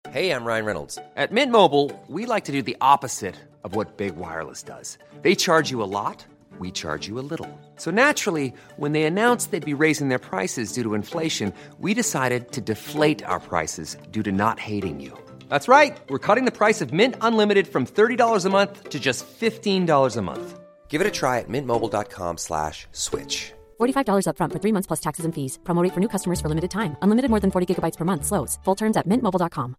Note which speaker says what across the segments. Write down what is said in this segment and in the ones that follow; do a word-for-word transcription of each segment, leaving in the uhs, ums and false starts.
Speaker 1: Hey, I'm Ryan Reynolds. At Mint Mobile, we like to do the opposite of what Big Wireless does. They charge you a lot, we charge you a little. So naturally, when they announced they'd be raising their prices due to inflation, we decided to deflate our prices due to not hating you. That's right. We're cutting the price of Mint Unlimited from thirty dollars a month to just fifteen dollars a month. Give it a try at mintmobile.com slash switch.
Speaker 2: forty-five dollars up front for three months plus taxes and fees. Promo rate for new customers for limited time. Unlimited more than forty gigabytes per month. Slows full terms at mint mobile dot com.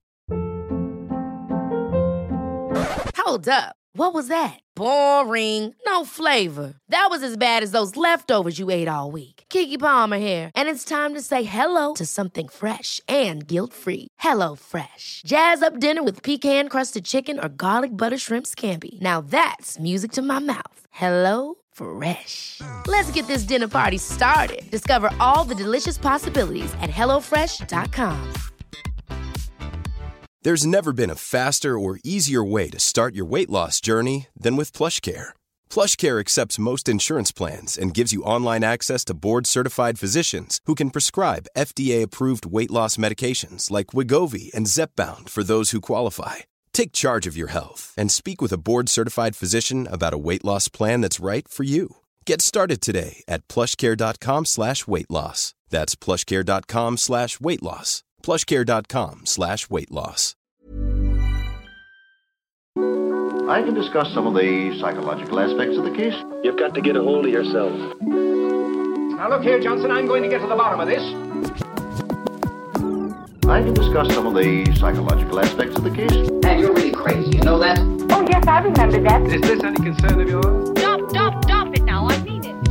Speaker 3: Hold up. What was that? Boring. No flavor. That was as bad as those leftovers you ate all week. Keke Palmer here, and it's time to say hello to something fresh and guilt-free. Hello Fresh. Jazz up dinner with pecan-crusted chicken or garlic butter shrimp scampi. Now that's music to my mouth. Hello Fresh. Let's get this dinner party started. Discover all the delicious possibilities at hello fresh dot com.
Speaker 4: There's never been a faster or easier way to start your weight loss journey than with PlushCare. PlushCare accepts most insurance plans and gives you online access to board-certified physicians who can prescribe F D A-approved weight loss medications like Wegovy and Zepbound for those who qualify. Take charge of your health and speak with a board-certified physician about a weight loss plan that's right for you. Get started today at plushcare.com slash weight loss. That's plushcare.com slash weight loss. plushcare.com slash weight loss.
Speaker 5: I can discuss some of the psychological aspects of the case.
Speaker 6: You've got to get a hold of yourself.
Speaker 7: Now look here, Johnson, I'm going to get to the bottom of this.
Speaker 5: I can discuss some of the psychological aspects of the case.
Speaker 8: And you're really crazy, you know that?
Speaker 9: Oh, yes, I remember that.
Speaker 7: Is this any concern of yours?
Speaker 9: Stop, stop, stop it now, I mean it.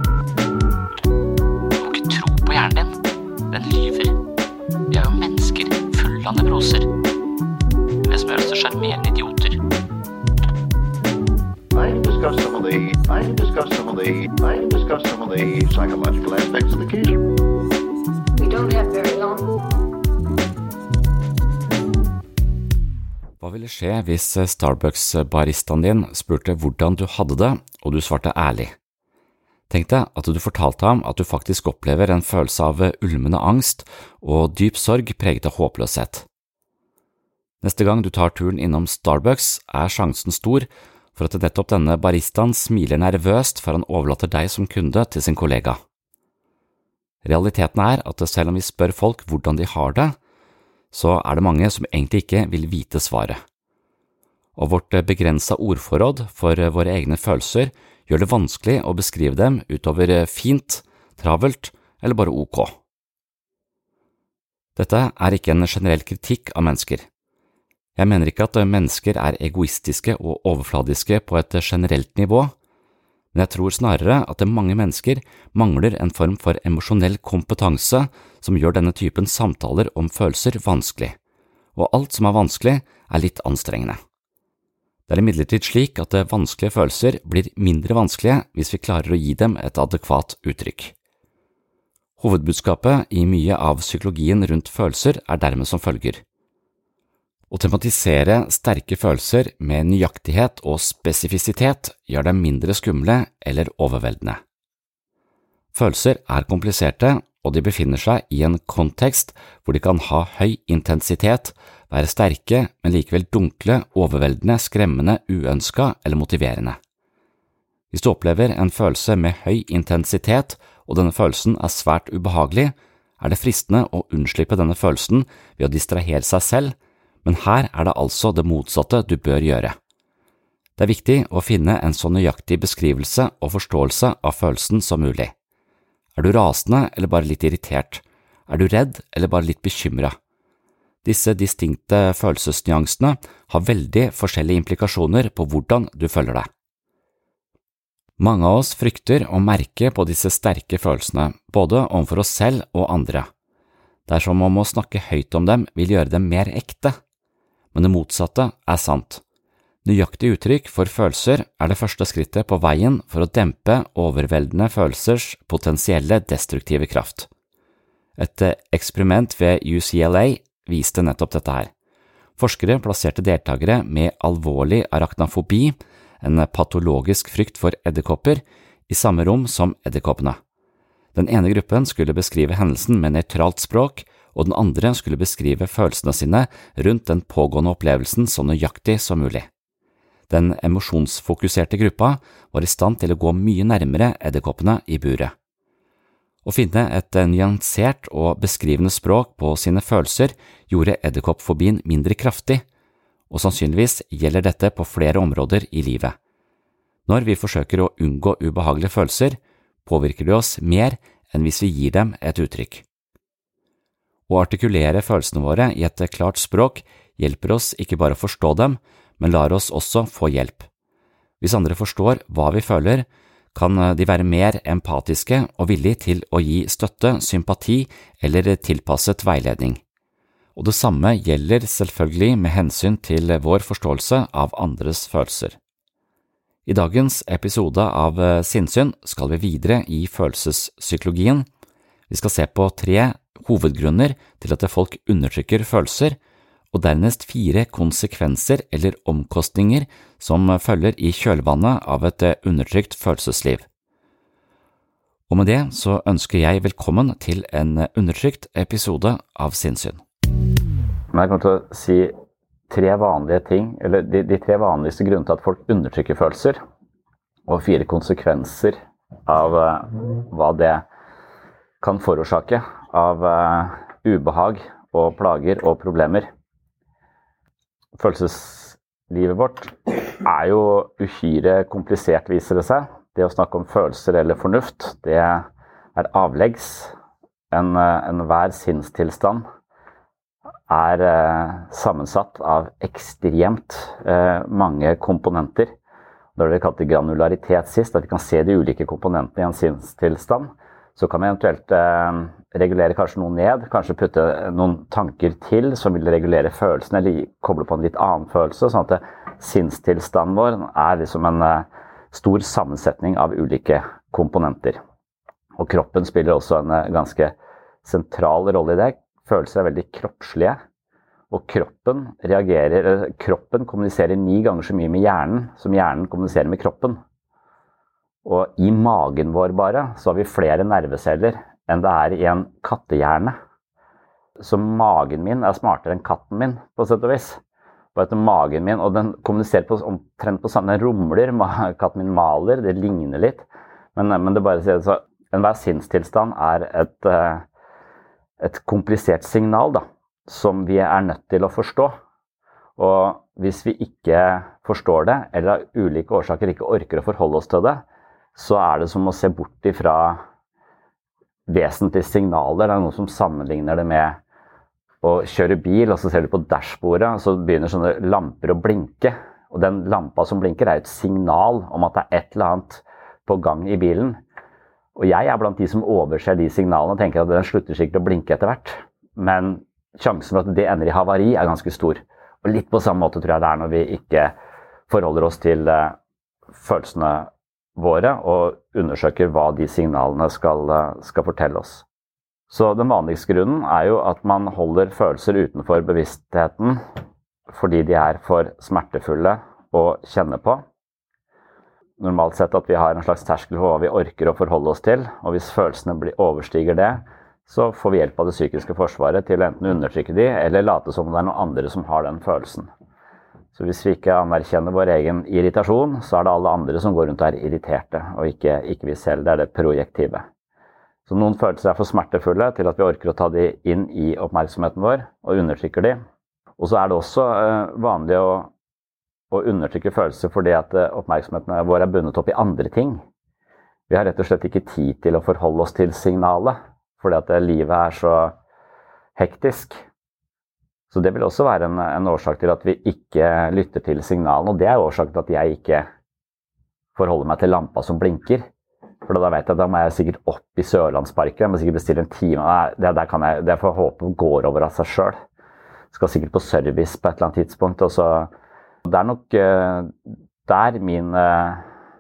Speaker 10: Du må ikke tro på hjernen din. Den lyver. Vi er jo mennesker fulle av nevroser. Det som gjør oss til sjarmerende idioter.
Speaker 5: I can discuss some of the I can discuss some of the I can discuss some of the psychological aspects of the case.
Speaker 8: We don't have very long.
Speaker 11: Hva ville skje hvis Starbucks-baristaen din spurte hvordan du hadde det, og du svarte ærlig? Tenk deg at du fortalte ham at du faktisk opplever en følelse av ulmende angst og dyp sorg preget av håpløshet. Neste gang du tar turen innom Starbucks, er sjansen stor for at nettopp denne baristaen smiler nervøst før han overlater deg som kunde til sin kollega. Realiteten er at selv om vi spør folk hvordan de har det, så er det mange som egentlig ikke vil vite svaret. Og vårt begrenset ordforråd for våre egne følelser gjør det vanskelig å beskrive dem utover fint, travelt eller bare ok. Dette er ikke en generell kritikk av mennesker. Jeg mener ikke at mennesker er egoistiske og overfladiske på et generelt nivå, men jeg tror snarere at mange mennesker mangler en form for emosjonell kompetanse som gjør denne typen samtaler om følelser vanskelig, og alt som er vanskelig er litt anstrengende. Det er imidlertid slik at vanskelige følelser blir mindre vanskelige hvis vi klarer å gi dem et adekvat uttrykk. Hovedbudskapet i mye av psykologien rundt følelser er dermed som følger. Å tematisere sterke følelser med nøyaktighet og spesifisitet gjør dem mindre skumle eller overveldende. Følelser er kompliserte, og de befinner seg i en kontekst hvor de kan ha høy intensitet, være sterke, men likevel dunkle, overveldende, skremmende, uønsket eller motiverende. Hvis du opplever en følelse med høy intensitet, og denne følelsen er svært ubehagelig, er det fristende å unnslippe denne følelsen ved å distrahere seg selv, men her er det altså det motsatte du bør gjøre. Det er viktig å finne en så nøyaktig beskrivelse og forståelse av følelsen som mulig. Er du rasende eller bare litt irritert? Er du redd eller bare litt bekymret? Disse distinkte følelsesnyansene har veldig forskjellige implikasjoner på hvordan du føler deg. Mange av oss frykter å merke på disse sterke følelsene, både overfor oss selv og andre. Det er som om å snakke høyt om dem vil gjøre dem mer ekte. Men det motsatte er sant. Nøyaktig uttrykk for følelser er det første skrittet på veien for å dempe overveldende følelsers potensielle destruktive kraft. Et eksperiment ved U C L A viste nettopp dette her. Forskere plasserte deltakere med alvorlig arachnofobi, en patologisk frykt for edderkopper, i samme rom som edderkoppene. Den ene gruppen skulle beskrive hendelsen med nøytralt språk, og den andre skulle beskrive følelsene sine rundt den pågående opplevelsen så nøyaktig som mulig. Den emosjonsfokuserte gruppa var i stand til å gå mye nærmere edderkoppene i buret. Å finne et nyansert og beskrivende språk på sine følelser gjorde edderkoppfobien mindre kraftig, og sannsynligvis gjelder dette på flere områder i livet. Når vi forsøker å unngå ubehagelige følelser, påvirker de oss mer enn hvis vi gir dem et uttrykk. Å artikulere følelsene våre i et klart språk hjelper oss ikke bare å forstå dem, men lar oss også få hjelp. Hvis andre forstår hva vi føler, kan de være mer empatiske og villige til å gi støtte, sympati eller tilpasset veiledning. Og det samme gjelder selvfølgelig med hensyn til vår forståelse av andres følelser. I dagens episode av Sinnsyn skal vi videre i følelsespsykologien. Vi skal se på tre hovedgrunner til at folk undertrykker følelser, og dernest fire konsekvenser eller omkostninger som følger i kjølvannet av et undertrykt følelsesliv. Og med det så ønsker jeg velkommen til en undertrykt episode av Sinnsyn.
Speaker 12: Jeg kommer til å si tre vanlige ting, eller de, de tre vanligste grunnene til at folk undertrykker følelser, og fire konsekvenser av uh, hva det kan forårsake av uh, ubehag og plager og problemer. Følelseslivet vårt er jo uhyre komplisert, viser det seg. Det å snakke om følelser eller fornuft, det er avleggs. En, en hver sinnstilstand er eh, sammensatt av ekstremt eh, mange komponenter. Det har vi kalt det granularitet sist, at vi kan se de ulike komponentene i en sinnstilstand. Så kan vi eventuelt eh, regulere kanskje noe ned, kanskje putte noen tanker til som vil regulere følelsen, eller koble på en litt annen følelse, sånn at det, sinnstilstanden vår er liksom en eh, stor sammensetning av ulike komponenter. Og kroppen spiller også en eh, ganske sentral rolle i det. Følelser er veldig kroppslige, og kroppen reagerer, kroppen kommuniserer ni ganger så mye med hjernen som hjernen kommuniserer med kroppen. Og i magen vår bare, så har vi flere nerveceller enn det er i en kattehjerne. Så magen min er smartere enn katten min, på sett og vis. Bare at magen min, og den kommuniserer på, omtrent på samme, den rumler, katten min maler, det ligner litt. Men, men det bare sier så, enhver sinnstilstand er et... et komplisert signal da, som vi er nødt til å forstå. Og hvis vi ikke forstår det, eller av ulike årsaker ikke orker å forholde oss til det, så er det som å se bort ifra vesentlige signaler. Det er noe som sammenligner det med å kjøre bil, og så ser du på dashbordet, og så begynner sånne lamper å blinke. Og den lampa som blinker er et signal om at det er et eller annet på gang i bilen. Og jeg er blant de som overser de signalene og tenker at den slutter sikkert å blinke etter hvert. Men sjansen for at det ender i havari er ganske stor. Og litt på samme måte tror jeg det er når vi ikke forholder oss til uh, følelsene våre og undersøker hva de signalene skal, uh, skal fortelle oss. Så den vanligste grunnen er jo at man holder følelser utenfor bevisstheten fordi de er for smertefulle å kjenne på. Normalt sett at vi har en slags terskel for hva vi orker å forholde oss til, og hvis følelsene blir, overstiger det, så får vi hjelp av det psykiske forsvaret til å enten undertrykke de, eller late som det er noen andre som har den følelsen. Så hvis vi ikke anerkjenner vår egen irritasjon, så er det alle andre som går rundt og er irriterte, og ikke, ikke vi selv, det er det projektive. Så noen følelser er for smertefulle til at vi orker å ta de inn i oppmerksomheten vår, og undertrykker de. Og så er det også øh, vanlig å og undertrykke følelser fordi at oppmerksomheten vår er bundet opp i andre ting. Vi har rett og slett ikke tid til å forholde oss til signalet, fordi at livet er så hektisk. Så det vil også være en, en årsak til at vi ikke lytter til signalene, og det er årsaken til at jeg ikke forholder meg til lampa som blinker. For da vet jeg at da må jeg sikkert opp i Sørlandsparken, jeg må sikkert bestille en time, det, det, kan jeg, det får jeg håpe går over av seg selv. Skal sikkert på service på et eller annet tidspunkt, og så det er nok uh, der min uh,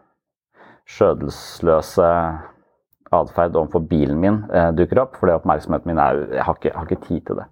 Speaker 12: skjødesløse adferd overfor bilen min uh, dukker opp, fordi oppmerksomheten min er, jeg har ikke, har ikke tid til det.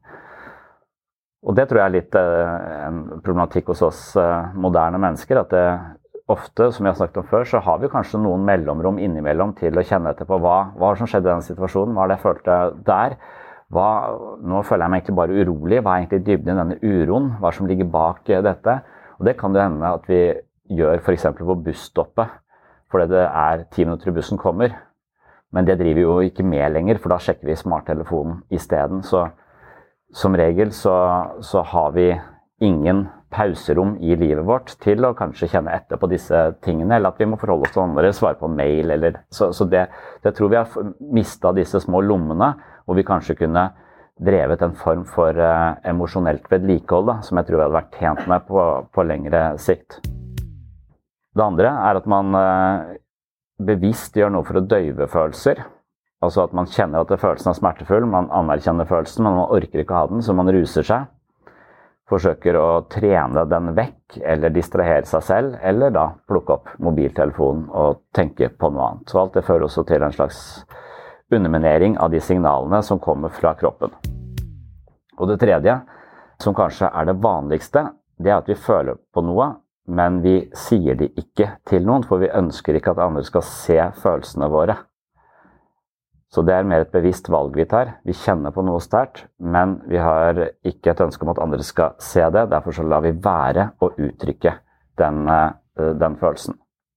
Speaker 12: Og det tror jeg er litt uh, en problematikk hos oss uh, moderne mennesker, at det ofte, som jeg har snakket om før, så har vi kanskje noen mellomrom innimellom til å kjenne etter på hva, hva som skjedde i den situasjonen, hva det jeg følte der, hva, nå føler jeg meg egentlig bare urolig, hva er egentlig dybden i denne uroen, hva som ligger bak dette, og det kan det hende at vi gjør for eksempel på busstoppet, fordi det er ti minutter til bussen kommer, men det driver jo ikke med lenger, for da sjekker vi smarttelefonen i stedet, så som regel så, så har vi ingen pauserom i livet vårt til å kanskje kjenne etter på disse tingene, eller at vi må forholde oss til andre, svare på mail, eller, så, så det, det tror vi har mistet disse små lommene, og vi kanskje kunne drevet en form for uh, emosjonelt vedlikehold, da, som jeg tror vi hadde vært tjent med på, på lengre sikt. Det andre er at man uh, bevisst gjør noe for å døyve følelser, altså at man kjenner at følelsen er smertefull, man anerkjenner følelsen, men man orker ikke ha den, så man ruser seg. Forsøker å trene den vekk, eller distrahere seg selv, eller da plukke opp mobiltelefonen og tenke på noe annet. Så alt det fører også til en slags underminering av de signalene som kommer fra kroppen. Og det tredje, som kanskje er det vanligste, det er at vi føler på noe, men vi sier det ikke til noen, for vi ønsker ikke at andre skal se følelsene våre. Så det er mer et bevisst valg vi tar. Vi kjenner på noe sterkt, men vi har ikke et ønske om at andre skal se det. Derfor så lar vi være å uttrykke den, den følelsen.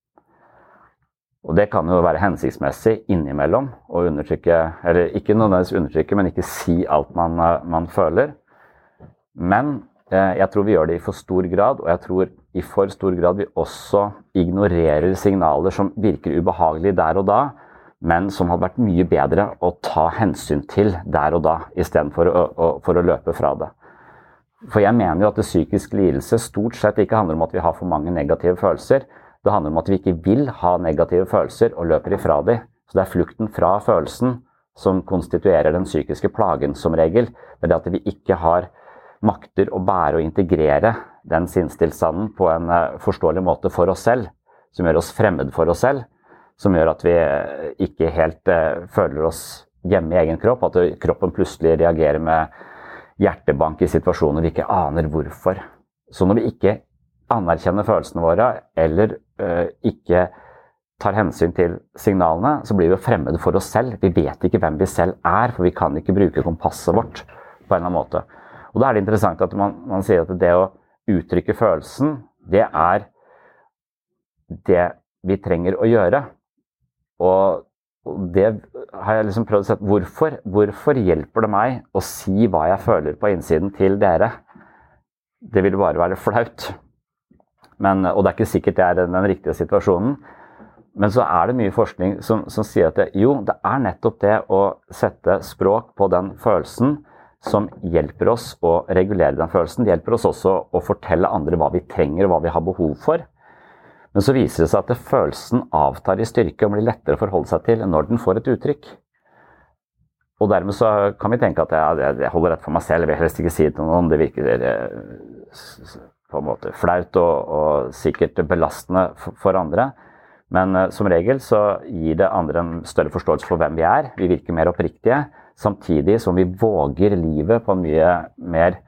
Speaker 12: Og det kan jo være hensiktsmessig innimellom å undertrykke, eller ikke nødvendigvis undertrykke, men ikke si alt man, man føler. Men jeg tror vi gjør det i for stor grad, og jeg tror i for stor grad vi også ignorerer signaler som virker ubehagelige der og da, men som hadde vært mye bedre å ta hensyn til der og da, i stedet for å, å, for å løpe fra det. For jeg mener jo at det psykiske lidelse stort sett ikke handler om at vi har for mange negative følelser. Det handler om at vi ikke vil ha negative følelser og løper ifra dem. Så det er flukten fra følelsen som konstituerer den psykiske plagen som regel. Det er det at vi ikke har makter å bære og integrere den sinnstilstanden på en forståelig måte for oss selv, som gjør oss fremmed for oss selv, som gjør at vi ikke helt uh, føler oss hjemme i egen kropp, at kroppen plutselig reagerer med hjertebank i situasjoner vi ikke aner hvorfor. Så når vi ikke anerkjenner følelsene våre, eller uh, ikke tar hensyn til signalene, så blir vi fremmede for oss selv. Vi vet ikke hvem vi selv er, for vi kan ikke bruke kompasset vårt på en eller annen måte. Og da er det interessant at man, man sier at det å uttrykke følelsen, det er det vi trenger å gjøre. Og det har jeg liksom prøvd å se, hvorfor, hvorfor hjelper det meg å si hva jeg føler på innsiden til dere? Det vil bare være flaut. Men, og det er ikke sikkert det er den, den riktige situasjonen. Men så er det mye forskning som, som sier at det, jo, det er nettopp det å sette språk på den følelsen som hjelper oss å regulere den følelsen. Det hjelper oss også å fortelle andre hva vi trenger og hva vi har behov for. Men så viser det seg at følelsen avtar i styrke og blir lettere å forholde seg til når den får et uttrykk. Og dermed så kan vi tenke at jeg, jeg holder rett for meg selv, jeg vil helst ikke si det til noen, det virker på en måte flaut og, og sikkert belastende for, for andre. Men uh, som regel så gir det andre en større forståelse for hvem vi er, vi virker mer oppriktige, samtidig som vi våger livet på en mye mer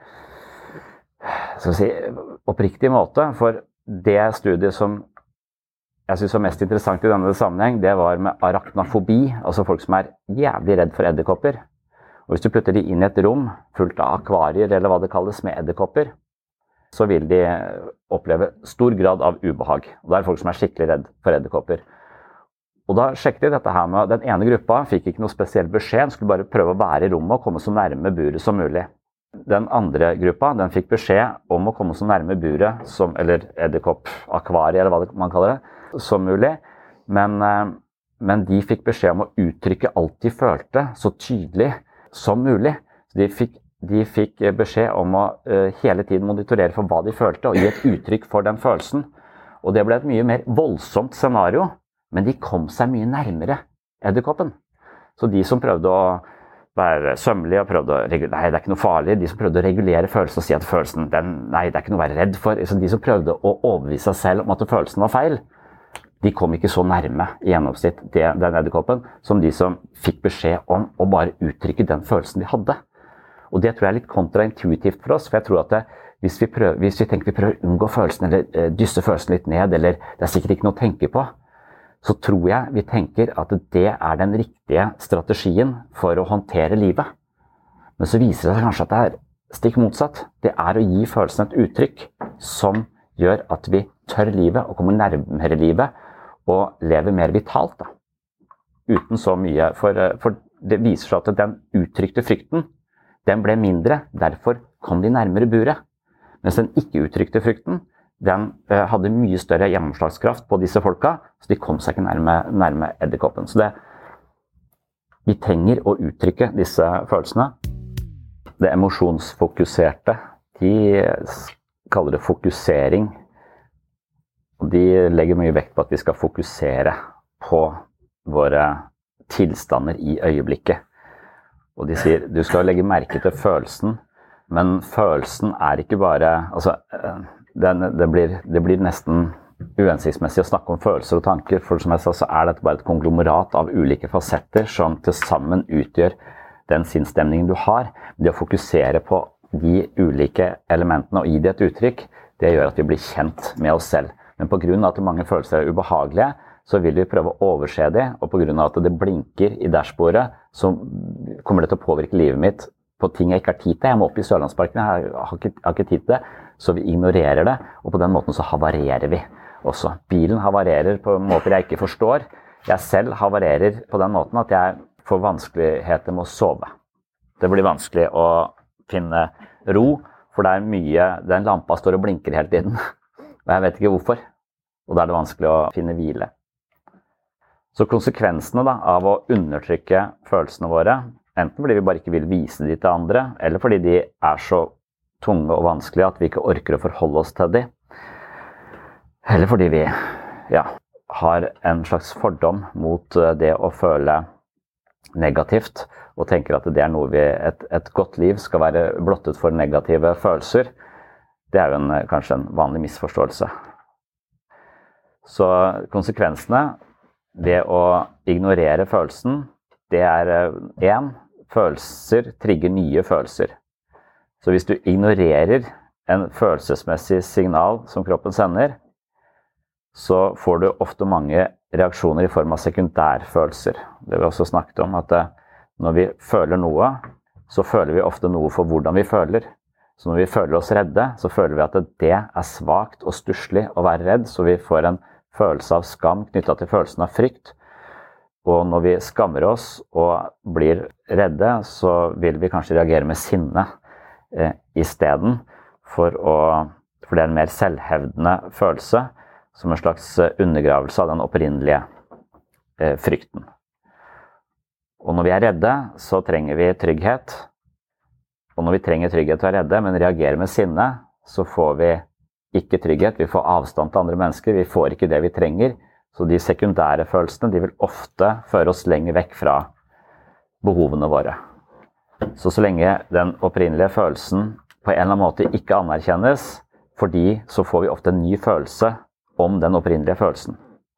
Speaker 12: skal vi si, oppriktig måte. For det studiet som jeg synes var mest interessant i denne sammenheng, det var med arachnofobi, altså folk som er jævlig redd for edderkopper. Og hvis du putter de inn i et rom fullt av akvarier, eller hva det kalles, med edderkopper, så vil de oppleve stor grad av ubehag. Og det er folk som er skikkelig redd for edderkopper. Og da sjekket de dette her med, den ene gruppa fikk ikke noe spesiell beskjed, skulle bare prøve å være i rommet og komme så nærme buret som mulig. Den andre gruppa, den fikk beskjed om å komme så nærme buret, som, eller edderkopp-akvariet, eller hva man kaller det, som mulig, men, men de fikk beskjed om å uttrykke alt de følte så tydelig som mulig. De fikk, de fikk beskjed om å uh, hele tiden monitorere for hva de følte, og gi et uttrykk for den følelsen. Og det ble et mye mer voldsomt scenario, men de kom seg mye nærmere edderkoppen. Så de som prøvde å være sømmelige og prøvde å regulere, nei, det er ikke noe farlig, de som prøvde å regulere følelsen og si at følelsen, den, nei, det er ikke noe å være redd for, så de som prøvde å overbevise seg selv om at følelsen var feil, de kom ikke så nærme i gjennomsnitt den edderkoppen som de som fikk beskjed om å bare uttrykke den følelsen de hadde. Og det tror jeg er litt kontraintuitivt for oss, for jeg tror at det, hvis, vi prøver, hvis vi tenker vi prøver å unngå følelsen, eller eh, dysse følelsen litt ned, eller det er sikkert ikke noe å tenke på, så tror jeg vi tenker at det er den riktige strategien for å håndtere livet. Men så viser det seg kanskje at det er stikk motsatt. Det er å gi følelsen et uttrykk som gjør at vi tør livet og kommer nærmere livet og lever mer vitalt da. Uten så mye, for, for det viser seg at den uttrykte frykten, den ble mindre, derfor kom de nærmere buret. Mens den ikke uttrykte frykten, den eh, hadde mye større gjennomslagskraft på disse folka, så de kom seg ikke nærme, nærme edderkoppen. Så det, vi trenger å uttrykke disse følelsene. Det emosjonsfokuserte, de kaller det fokusering. Og de legger mye vekt på at vi skal fokusere på våre tilstander i øyeblikket. Og de sier, du skal legge merke til følelsen, men følelsen er ikke bare, altså, den, det, blir, det blir nesten uhensiktsmessig å snakke om følelser og tanker, for som jeg sa, så er dette bare et konglomerat av ulike fasetter som til sammen utgjør den sinnsstemningen du har. Det å fokusere på de ulike elementene og gi det et uttrykk, det gjør at vi blir kjent med oss selv. Men på grunn av at mange følelser er ubehagelige, så vil vi prøve å overse det, og på grunn av at det blinker i dashbordet, så kommer det til å påvirke livet mitt på ting jeg ikke har tid til. Jeg må opp i Sørlandsparken, jeg har ikke, har ikke tid til det, så vi ignorerer det, og på den måten så havarerer vi også. Bilen havarerer på måter jeg ikke forstår. Jeg selv havarerer på den måten at jeg får vanskeligheter med å sove. Det blir vanskelig å finne ro, for det er mye, den lampa står og blinker hele tiden, og jeg vet ikke hvorfor, og da er det vanskelig å finne hvile. Så konsekvensene da, av å undertrykke følelsene våre, enten fordi vi bare ikke vil vise de til andre, eller fordi de er så tunge og vanskelige at vi ikke orker å forholde oss til de, eller fordi vi ja, har en slags fordom mot det å føle negativt, og tenker at det er noe vi, et, et godt liv skal være blottet for negative følelser. Det er jo en, kanskje en vanlig misforståelse. Så konsekvensene ved å ignorere følelsen, det er en, følelser trigger nye følelser. Så hvis du ignorerer en følelsesmessig signal som kroppen sender, så får du ofte mange reaksjoner i form av sekundærfølelser. Det vi også snakket om, at når vi føler noe, så føler vi ofte noe for hvordan vi føler. Så når vi føler oss redde, så føler vi at det er svagt og stusslig å være redd, så vi får en følelse av skam knyttet til følelsen av frykt. Og når vi skammer oss og blir redde, så vil vi kanskje reagere med sinne eh, i stedet for å, for det er en mer selvhevdende følelse, som en slags undergravelse av den opprinnelige eh, frykten. Og når vi er redde, så trenger vi trygghet. Og når vi trenger trygghet og er redde, men reagerer med sinne, så får vi ikke trygghet, vi får avstand til andre mennesker, vi får ikke det vi trenger. Så de sekundære følelsene, de vil ofte føre oss lenger vekk fra behovene våre. Så så lenge den opprinnelige følelsen på en eller annen måte ikke anerkjennes, fordi så får vi ofte en ny følelse om den opprinnelige følelsen.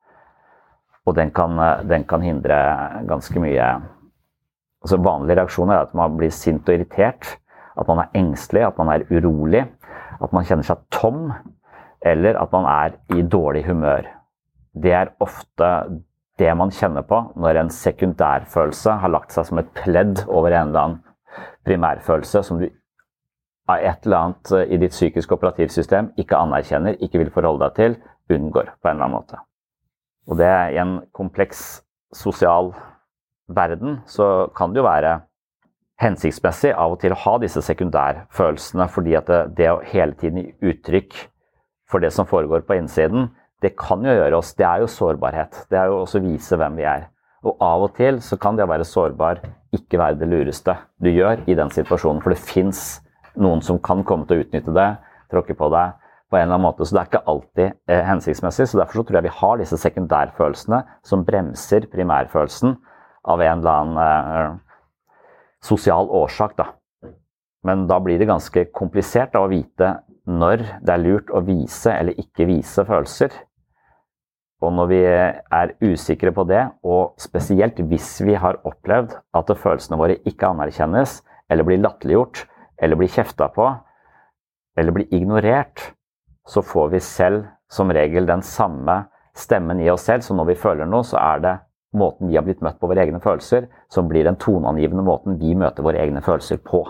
Speaker 12: Og den kan, den kan hindre ganske mye. Altså vanlige reaksjoner er at man blir sint og irritert, at man er engstelig, at man er urolig, at man kjenner seg tom, eller at man er i dårlig humør. Det er ofte det man kjenner på når en sekundærfølelse har lagt seg som et pledd over en eller annen primærfølelse som du av et eller annet i ditt psykiske operativsystem ikke anerkjenner, ikke vil forholde deg til, unngår på en eller annen måte. Og det er i en kompleks sosial verden, så kan det jo være hensiktsmessig av og til å ha disse sekundærfølelsene, fordi at det, det å hele tiden gi uttrykk for det som foregår på innsiden, det kan jo gjøre oss, det er jo sårbarhet, det er jo også å vise hvem vi er. Og av og til så kan det å være sårbar ikke være det lureste du gjør i den situasjonen, for det finnes noen som kan komme til å utnytte det, tråkke på deg på en eller annen måte, så det er ikke alltid eh, hensiktsmessig, så derfor så tror jeg vi har disse sekundærfølelsene som bremser primærfølelsen av en eller annen eh, sosial årsak da. Men da blir det ganske komplisert da, å vite når det er lurt å vise eller ikke vise følelser. Og når vi er usikre på det, og spesielt hvis vi har opplevd at følelsene våre ikke anerkjennes, eller blir latterliggjort, eller blir kjeftet på, eller blir ignorert, så får vi selv som regel den samme stemmen i oss selv, så når vi føler noe, så er det måten vi har blitt møtt på våre egne følelser, som blir den toneangivende måten vi møter våre egne følelser på.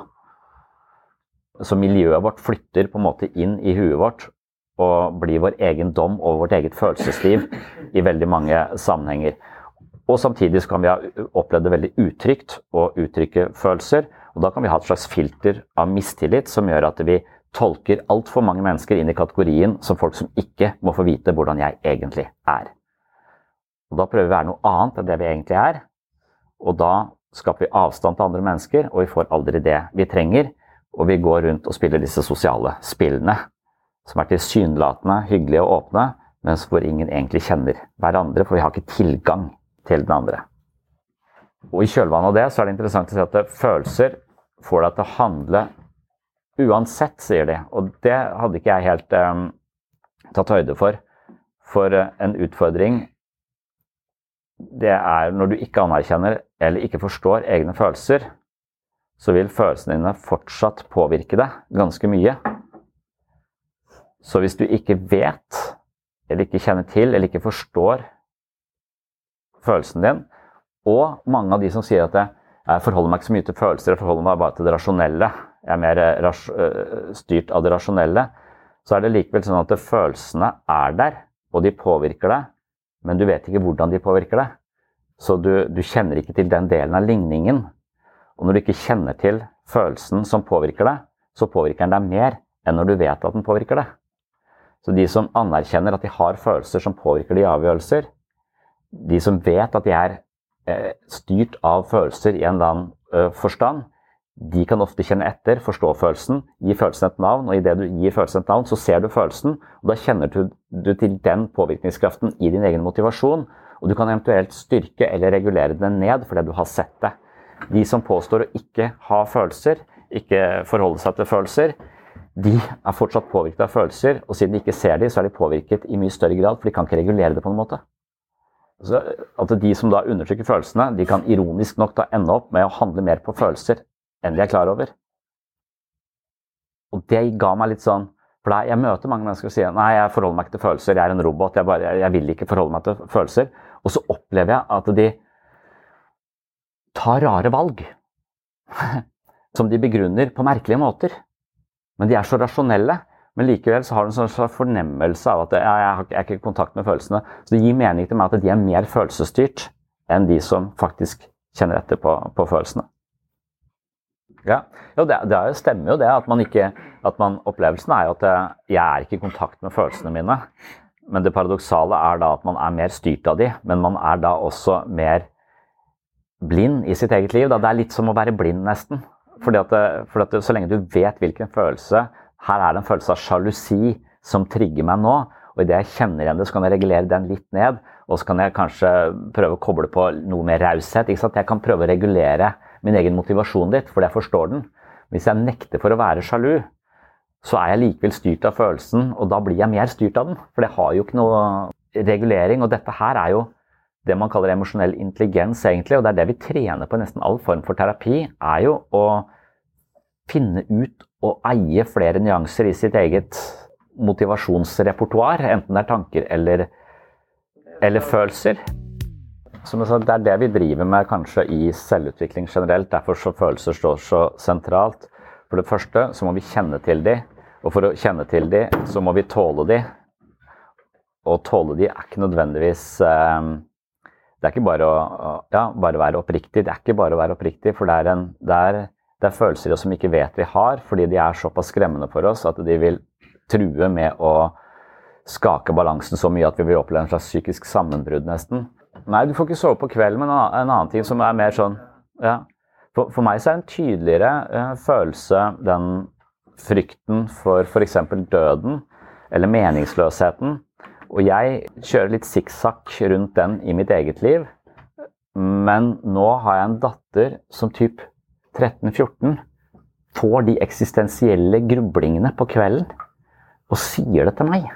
Speaker 12: Så miljøet vårt flytter på en måte inn i huet vårt, og blir vår egen dom over vårt eget følelsesliv i veldig mange sammenhenger. Og samtidig kan vi ha opplevd det veldig utrygt å uttrykke følelser, og da kan vi ha et slags filter av mistillit som gjør at vi tolker alt for mange mennesker inn i kategorien som folk som ikke må få vite hvordan jeg egentlig er. Og da prøver vi å være noe annet enn det vi egentlig er, og da skaper vi avstand til andre mennesker, og vi får aldri det vi trenger, og vi går rundt og spiller disse sosiale spillene, som er tilsynelatende, hyggelige og åpne, mens hvor ingen egentlig kjenner hverandre, for vi har ikke tilgang til den andre. Og i kjølvannet av det så er det interessant å si at følelser får deg til å handle uansett, sier de. Og det hadde ikke jeg helt um, tatt høyde for. For uh, en utfordring, det er når du ikke anerkjenner eller ikke forstår egne følelser, så vil følelsene dine fortsatt påvirke deg ganske mye. Så hvis du ikke vet, eller ikke kjenner til, eller ikke forstår følelsen din, og mange av de som sier at jeg forholder meg ikke så mye til følelser, jeg forholder meg bare til det rasjonelle, jeg er mer ras styrt av det rasjonelle, så er det likevel sånn at følelsene er der, og de påvirker deg, men du vet ikke hvordan de påvirker deg. Så du, du kjenner ikke til den delen av ligningen. Og når du ikke kjenner til følelsen som påvirker deg, så påvirker den deg mer enn når du vet at den påvirker deg. Så de som anerkjenner at de har følelser som påvirker de avgjørelser, de som vet at de er eh, styrt av følelser i en eller annen eh, forstand, de kan ofte kjenne etter, forstå følelsen, gi følelsen et navn, og i det du gir følelsen et navn, så ser du følelsen, og da kjenner du, du til den påvirkningskraften i din egen motivasjon, og du kan eventuelt styrke eller regulere den ned fordi du har sett det. De som påstår å ikke ha følelser, ikke forholde seg til følelser, de er fortsatt påvirket av følelser, og siden de ikke ser de, så er de påvirket i mye større grad, for de kan ikke regulere det på en måte. Så at de som da undertrykker følelsene, de kan ironisk nok da ende opp med å handle mer på følelser enn de er klar over. Og det ga meg litt sånn, for da jeg møter mange mennesker og sier, nei, jeg forholder meg ikke til følelser, jeg er en robot, jeg, bare, jeg vil ikke forholde meg til følelser, og så opplever jeg at de tar rare valg, som de begrunner på merkelige måter. Men de er så rasjonelle, men likevel så har du en sånn fornemmelse av at jeg, jeg, jeg er ikke i kontakt med følelsene. Så det gir mening til meg at de er mer følelsesstyrt enn de som faktisk kjenner etter på, på følelsene. Ja, jo, det, det stemmer jo det, at man ikke, at man, opplevelsen er jo at jeg er ikke i kontakt med følelsene mine. Men det paradoksale er da at man er mer styrt av de, men man er da også mer blind i sitt eget liv. Da. Det er litt som å være blind nesten. Fordi at, fordi at så lenge du vet hvilken følelse, her er det en følelse av sjalusi som trigger meg nå, og i det jeg kjenner igjen det, så kan jeg regulere den litt ned, og så kan jeg kanskje prøve å koble på noe mer raushet, ikke sant? Jeg kan prøve å regulere min egen motivasjon litt, fordi jeg forstår den. Hvis jeg nekter for å være sjalu, så er jeg likevel styrt av følelsen, og da blir jeg mer styrt av den, for jeg har jo ikke noe regulering, og dette her er jo det man kaller emosjonell intelligens egentlig, og det er det vi trener på i nesten all form for terapi, er jo å finne ut og eie flere nyanser i sitt eget motivasjonsrepertoar, enten det er tanker eller, eller følelser. Som jeg sa, det er det vi driver med kanskje i selvutvikling generelt, derfor så følelser står så sentralt. For det første så må vi kjenne til de, og for å kjenne til de så må vi tåle de, og tåle de er ikke nødvendigvis... Eh, Det er ikke bare å ja, bare være oppriktig, det er ikke bare å være oppriktig, for det er, en, det, er, det er følelser som vi ikke vet vi har, fordi de er såpass skremmende for oss at de vil true med å skake balansen så mye at vi vil oppleve en slags psykisk sammenbrudd nesten. Nei, du får ikke sove på kvelden, men en annen ting som er mer sånn, ja. For, for meg så er en tydeligere uh, følelse den frykten for for eksempel døden, eller meningsløsheten. Og jeg kjører litt sikksakk rundt den i mitt eget liv, men nå har jeg en datter som typ tretten fjorten får de eksistensielle grublingene på kvelden, og sier det til meg.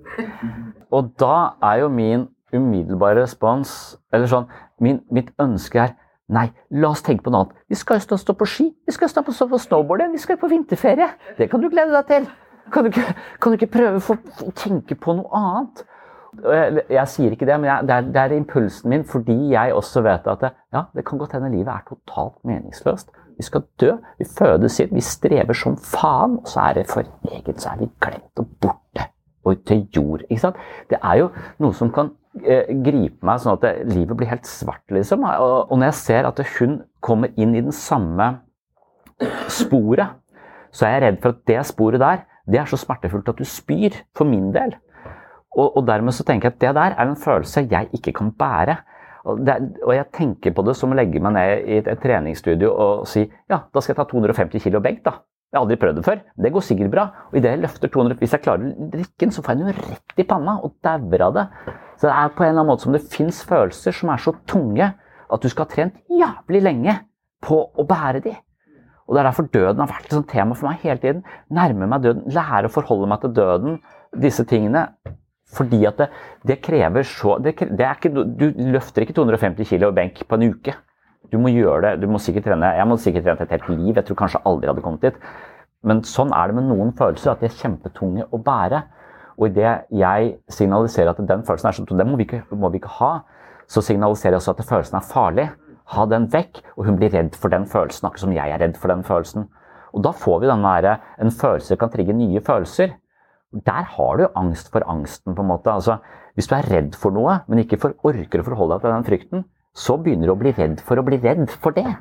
Speaker 12: Og da er jo min umiddelbare respons, eller sånn, min, mitt ønske er, nei, la oss tenke på noe annet. Vi skal stå, stå på ski, vi skal stå på, stå på snowboardet, vi skal på vinterferie. Det kan du glede deg til. Kan du ikke, kan du ikke prøve å tenke på noe annet? jeg, jeg sier ikke det, men jeg, det, er, det er impulsen min, fordi jeg også vet at det, ja, det kan godt hende livet er totalt meningsløst. Vi skal dø, vi fødes inn, vi strever som faen, og så er det for eget, så er vi glemt og borte, og til jord, ikke sant? Det er jo noe som kan eh, gripe meg sånn at det, livet blir helt svart, liksom. Og, og når jeg ser at hun kommer inn i den samme sporet, så er jeg redd for at det sporet der, det er så smertefullt at du spyr, for min del. Og, og dermed så tenker jeg at det der er en følelse jeg ikke kan bære. Og, det, og jeg tenker på det som å legge meg ned i et, et treningsstudio og si, ja, da skal jeg ta to hundre og femti kilo benk da. Jeg har aldri prøvd det før, det går sikkert bra. Og i det jeg løfter to hundre, hvis jeg klarer drikken, så får jeg den rett i panna og dauer av det. Så det er på en eller annen måte som det finnes følelser som er så tunge at du skal ha trent jævlig lenge på å bære de. Og det er derfor døden har vært et sånt tema for meg hele tiden. Nærme meg døden, lære å forholde meg til døden, disse tingene. Fordi at det, det krever så, det, det er ikke, du løfter ikke to hundre og femti kilo benk på en uke. Du må gjøre det, du må sikkert trene, jeg må sikkert trene et helt liv, jeg tror kanskje aldri hadde kommet dit. Men sånn er det med noen følelser, at de er kjempetunge å bære. Og i det jeg signaliserer at den følelsen er så tung, den må vi ikke, må vi ikke ha, så signaliserer jeg også at følelsen er farlig. Ha den vekk, og hun blir redd for den følelsen, akkurat som jeg er redd for den følelsen. Og da får vi denne der, en følelse kan trigge nye følelser. Der har du angst for angsten på en måte. Altså, hvis du er redd for noe, men ikke for, orker å forholde deg til den frykten, så begynner du å bli redd for å bli redd for det.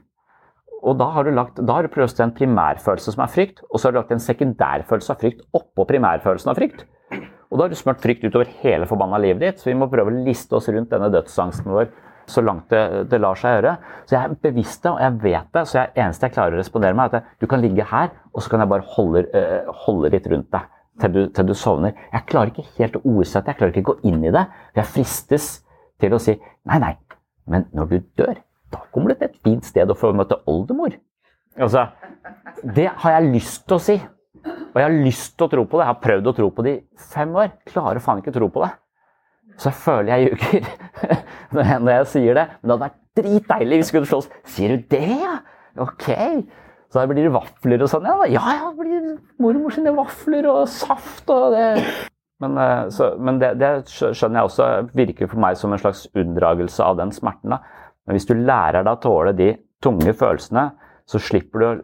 Speaker 12: Og da har du, lagt, da har du prøvd en primærfølelse som er frykt, og så har du lagt en sekundærfølelse av frykt oppå primærfølelsen av frykt. Og da har du smørt frykt utover hele forbanna livet ditt, så vi må prøve å liste oss rundt denne dødsangsten vår, så langt det, det lar seg gjøre. Så jeg er bevisst det, og jeg vet det, så jeg, eneste jeg klarer å respondere med er at du kan ligge her, og så kan jeg bare holde, uh, holde litt rundt deg til du, til du sovner. Jeg klarer ikke helt å ordsette, jeg klarer ikke å gå inn i det, for jeg fristes til å si, nei, nei, men når du dør, da kommer du til et fint sted å få møte oldemor. Altså, det har jeg lyst til å si, og jeg har lyst til å tro på det, jeg har prøvd å tro på det i fem år, klarer faen ikke å tro på det. Så jeg føler jeg ljuger når jeg, når jeg sier det. Men det hadde vært dritdeilig hvis vi skulle slåss. Sier du det, ja? Ok. Så da blir det vafler og sånn. Ja, ja, ja det blir mormor sine vafler og saft og det. Men, så, men det, det skjønner jeg også virker for meg som en slags unndragelse av den smerten. Da. Men hvis du lærer deg å tåle de tunge følelsene, så slipper du å,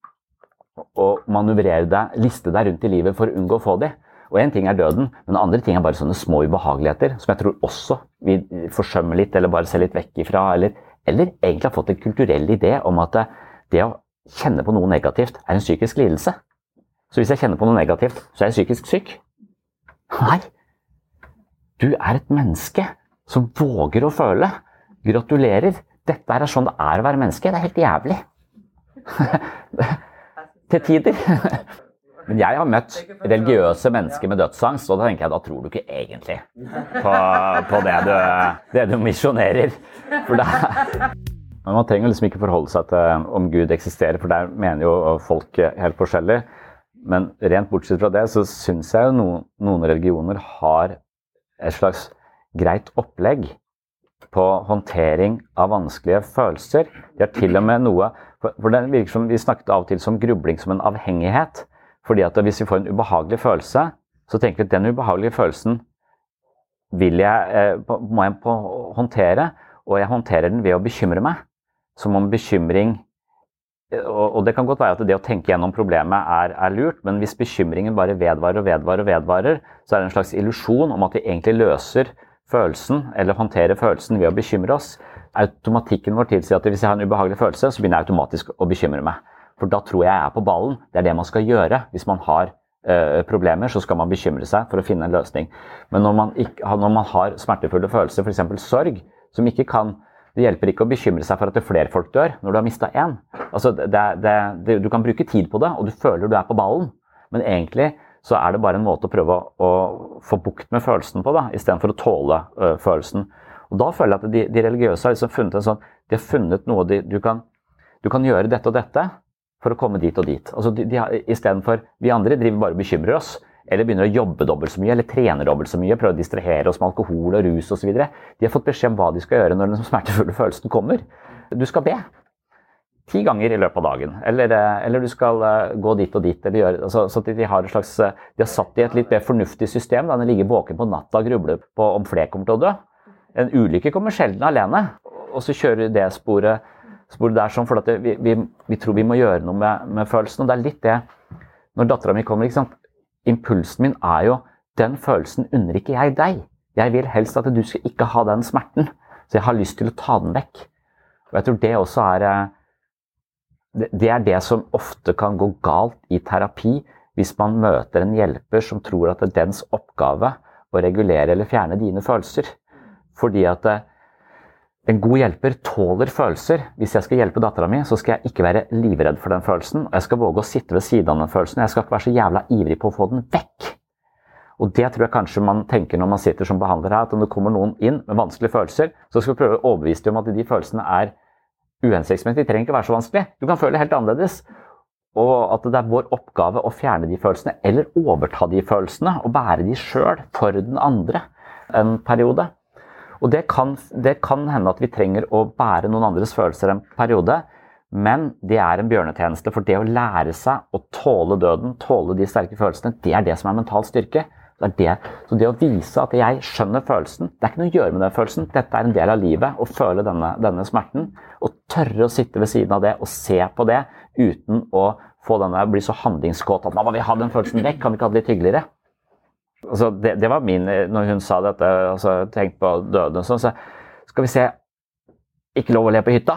Speaker 12: å manøvrere deg, liste deg rundt i livet for å unngå å få de. Og en ting er døden, men andre ting er bare sånne små ubehageligheter, som jeg tror også vi forsømmer litt, eller bare ser litt vekk ifra, eller, eller egentlig har fått en kulturell idé om at det, det å kjenne på noe negativt er en psykisk lidelse. Så hvis jeg kjenner på noe negativt, så er jeg psykisk syk. Nei, du er et menneske som våger å føle. Gratulerer, dette er sånn det er å være menneske, det er helt jævlig. Til tider. Men jeg har møtt religiøse mennesker med dødsangst, og da tenker jeg, da tror du ikke egentlig på, på det, du, det du misjonerer. For det er, men man trenger liksom ikke forholde seg til om Gud eksisterer, for der mener jo folk helt forskjellig. Men rent bortsett fra det, så synes jeg jo noen, noen religioner har et slags greit opplegg på håndtering av vanskelige følelser. De har til og med noe, for det virker som vi snakket av og til som grubling som en avhengighet. Fordi at hvis vi får en ubehagelig følelse, så tenker vi at den ubehagelige følelsen vil jeg, eh, må jeg på håndtere, og jeg håndterer den ved å bekymre meg. Som om bekymring, og, og det kan godt være at det å tenke gjennom problemet er, er lurt, men hvis bekymringen bare vedvarer og vedvarer og vedvarer, så er det en slags illusjon om at vi egentlig løser følelsen, eller håndterer følelsen ved å bekymre oss. Automatikken vår tilsier at hvis jeg har en ubehagelig følelse, så begynner jeg automatisk å bekymre meg. For da tror jeg jeg er på ballen. Det er det man skal gjøre. Hvis man har øh, problemer, så skal man bekymre seg for å finne en løsning. Men når man, ikke, når man har smertefulle følelser, for eksempel sorg, som ikke kan, det hjelper ikke å bekymre seg for at det flere folk dør når du har mistet en. Altså, det, det, det, du kan bruke tid på det, og du føler du er på ballen. Men egentlig så er det bare en måte å prøve å, å få bukt med følelsen på, da, i stedet for å tåle øh, følelsen. Og da føler jeg at de, de religiøse har liksom funnet en sånn, de har funnet noe, de, du, kan, du kan gjøre dette og dette, for å komme dit og dit. Altså, de, de, i stedet for vi andre driver bare og bekymrer oss, eller begynner å jobbe dobbelt så mye, eller trener dobbelt så mye, prøver å distrahere oss med alkohol og rus og så videre. De har fått beskjed om hva de skal gjøre når den smertefulle følelsen kommer. Du skal be. ti ganger i løpet av dagen, eller, eller du skal gå dit og dit, eller gjøre, altså, så de har, et slags, de har satt i et litt mer fornuftig system, da de ligger våken på natta og grubler på om flere kommer til å dø. En ulykke kommer sjelden alene, og så kjører det sporet, sporet der sånn, for at det, vi, vi, vi tror vi må gjøre noe med, med følelsen, og det er litt det, når datteren min kommer, ikke sant? Impulsen min er jo, den følelsen unner ikke jeg deg. Jeg vil helst at du skal ikke ha den smerten, så jeg har lyst til å ta den vekk. Og jeg tror det også er, det er det som ofte kan gå galt i terapi, hvis man møter en hjelper som tror at det er dens oppgave å regulere eller fjerne dine følelser. Fordi at en god hjelper tåler følelser. Hvis jeg skal hjelpe datteren min, så skal jeg ikke være livredd for den følelsen, og jeg skal våge å sitte ved siden av den følelsen, jeg skal ikke være så jævla ivrig på å få den vekk. Og det tror jeg kanskje man tenker når man sitter som behandler her, at om det kommer noen inn med vanskelige følelser, så skal vi prøve å overbevise dem om at de følelsene er uhensiktsmessig, de trenger ikke være så vanskelig. Du kan føle helt annerledes. Og at det er vår oppgave å fjerne de følelsene, eller overta de følelsene, og bære de selv for den andre en periode. Og det kan, det kan hende at vi trenger å bære noen andres følelser en periode, men det er en bjørnetjeneste, for det å lære seg å tåle døden, tåle de sterke følelsene, det er det som er mental styrke. Det er det. Så det å vise at jeg skjønner følelsen, det er ikke noe å gjøre med den følelsen, dette er en del av livet, å føle denne, denne smerten, og tørre å sitte ved siden av det og se på det, uten å få denne, bli så handlingskåt at man vil ha den følelsen vekk, kan vi ikke ha det litt hyggeligere? Altså, det, det var min, når hun sa dette, altså, tenk på døden, så skal vi se, ikke lov å le på hytta?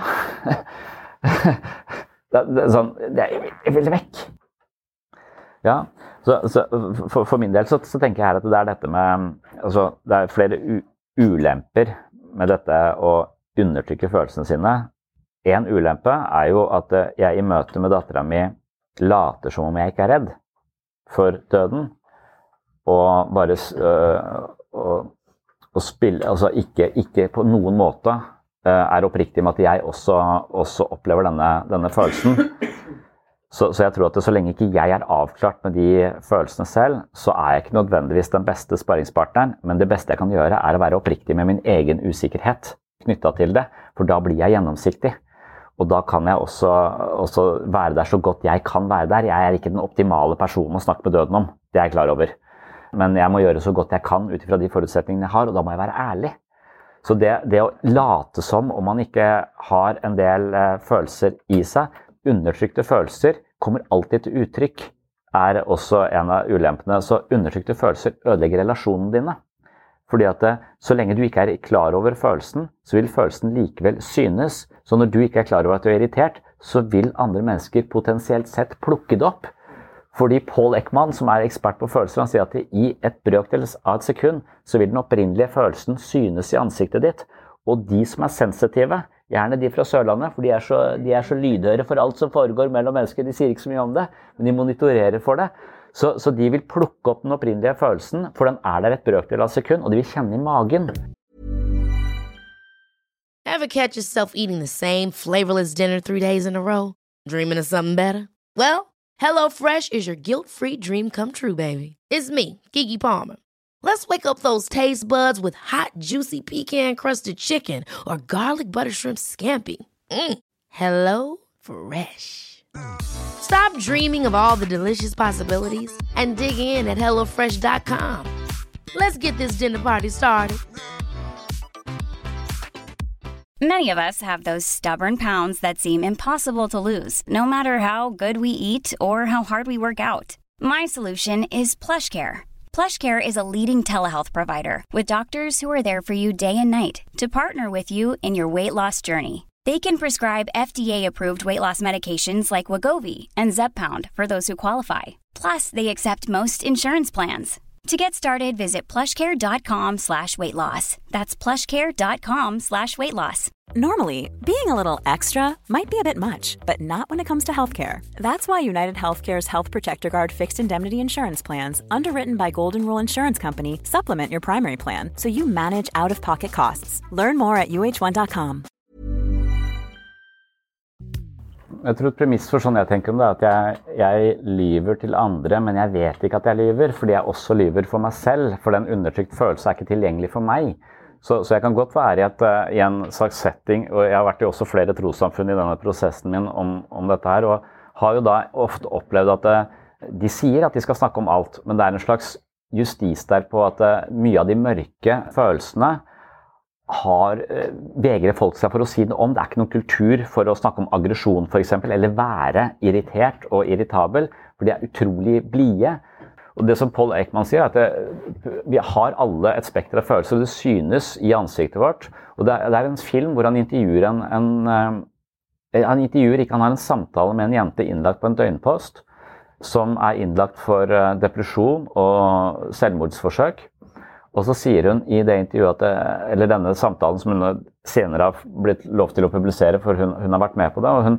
Speaker 12: det, det, sånn, det, jeg vil vekk. Ja, så, så for, for min del så, så tenker jeg her at det er dette med, altså det er flere u, ulemper med dette å undertrykke følelsene sine. En ulempe er jo at jeg i møte med datteren min later som om jeg ikke er redd for døden, og bare øh, og, og spille, altså ikke, ikke på noen måte øh, er oppriktig med at jeg også, også opplever denne, denne følelsen. Så, så jeg tror at det, så lenge ikke jeg er avklart med de følelsene selv, så er jeg ikke nødvendigvis den beste sparringspartneren, men det beste jeg kan gjøre er å være oppriktig med min egen usikkerhet knyttet til det, for da blir jeg gjennomsiktig. Og da kan jeg også, også være der så godt jeg kan være der. Jeg er ikke den optimale personen å snakke med døden om, det er jeg klar over. Men jeg må gjøre så godt jeg kan ut fra de forutsetningene jeg har, og da må jeg være ærlig. Så det, det å late som om man ikke har en del eh, følelser i seg, undertrykte følelser kommer alltid til uttrykk, er også en av ulempene. Så undertrykte følelser ødelegger relasjonene dine. Fordi at det, så lenge du ikke er klar over følelsen, så vil følelsen likevel synes. Så når du ikke er klar over at du er irritert, så vil andre mennesker potensielt sett plukke det opp. Fordi Paul Ekman, som er ekspert på følelser, han sier at i et brøkdel av et sekund, så vil den opprinnelige følelsen synes i ansiktet ditt. Og de som er sensitive, gjerne de fra Sørlandet, for de er, så, de er så lydhøre for alt som foregår mellom mennesker. De sier ikke så mye om det, men de monitorerer for det. Så, så de vil plukke opp den opprinnelige følelsen, for den er der et brøkdel av et sekund, og de vil kjenne i magen.
Speaker 3: Ever catch yourself eating the same flavorless dinner three days in a row? Dreaming of something better? Well, HelloFresh is your guilt-free dream come true, baby. It's me, Keke Palmer. Let's wake up those taste buds with hot, juicy pecan-crusted chicken or garlic butter shrimp scampi. Mm. Hello Fresh. Stop dreaming of all the delicious possibilities and dig in at hello fresh dot com. Let's get this dinner party started.
Speaker 13: Many of us have those stubborn pounds that seem impossible to lose, no matter how good we eat or how hard we work out. My solution is PlushCare. PlushCare is a leading telehealth provider with doctors who are there for you day and night to partner with you in your weight loss journey. They can prescribe F D A-approved weight loss medications like Wegovy and Zepbound for those who qualify. Plus, they accept most insurance plans. To get started, visit plushcare.com slash weight loss. That's plushcare.com slash weight loss.
Speaker 14: Normally, being a little extra might be a bit much, but not when it comes to healthcare. That's why United Healthcare's Health Protector Guard fixed indemnity insurance plans, underwritten by Golden Rule Insurance Company, supplement your primary plan so you manage out-of-pocket costs. Learn more at u h one dot com.
Speaker 12: Jeg tror et premiss for sånn jeg tenker om det er at jeg, jeg lyver til andre, men jeg vet ikke at jeg lyver, fordi jeg også lyver for meg selv, for den undertrykt følelse er ikke tilgjengelig for meg. Så, så jeg kan godt være i, et, i en slags setting, og jeg har vært i også flere trossamfunn i denne prosessen min om, om dette her, og har jo da ofte opplevd at det, de sier at de skal snakke om alt, men det er en slags justis der på at det, mye av de mørke følelsene har eh, vegret folk seg for å si det om. Det er ikke noen kultur for å snakke om aggresjon for eksempel, eller være irritert og irritabel, for de er utrolig blide. Og det som Paul Ekman sier, er at det, vi har alle et spekter av følelser, det synes i ansiktet vårt. Og det er, det er en film hvor han intervjuer en, en, han intervjuer ikke, han har en samtale med en jente innlagt på en døgnpost, som er innlagt for depresjon og selvmordsforsøk. Og så sier hun i det intervjuet, at det, eller denne samtalen som hun senere har blitt lov til å publisere, for hun, hun har vært med på det, og hun,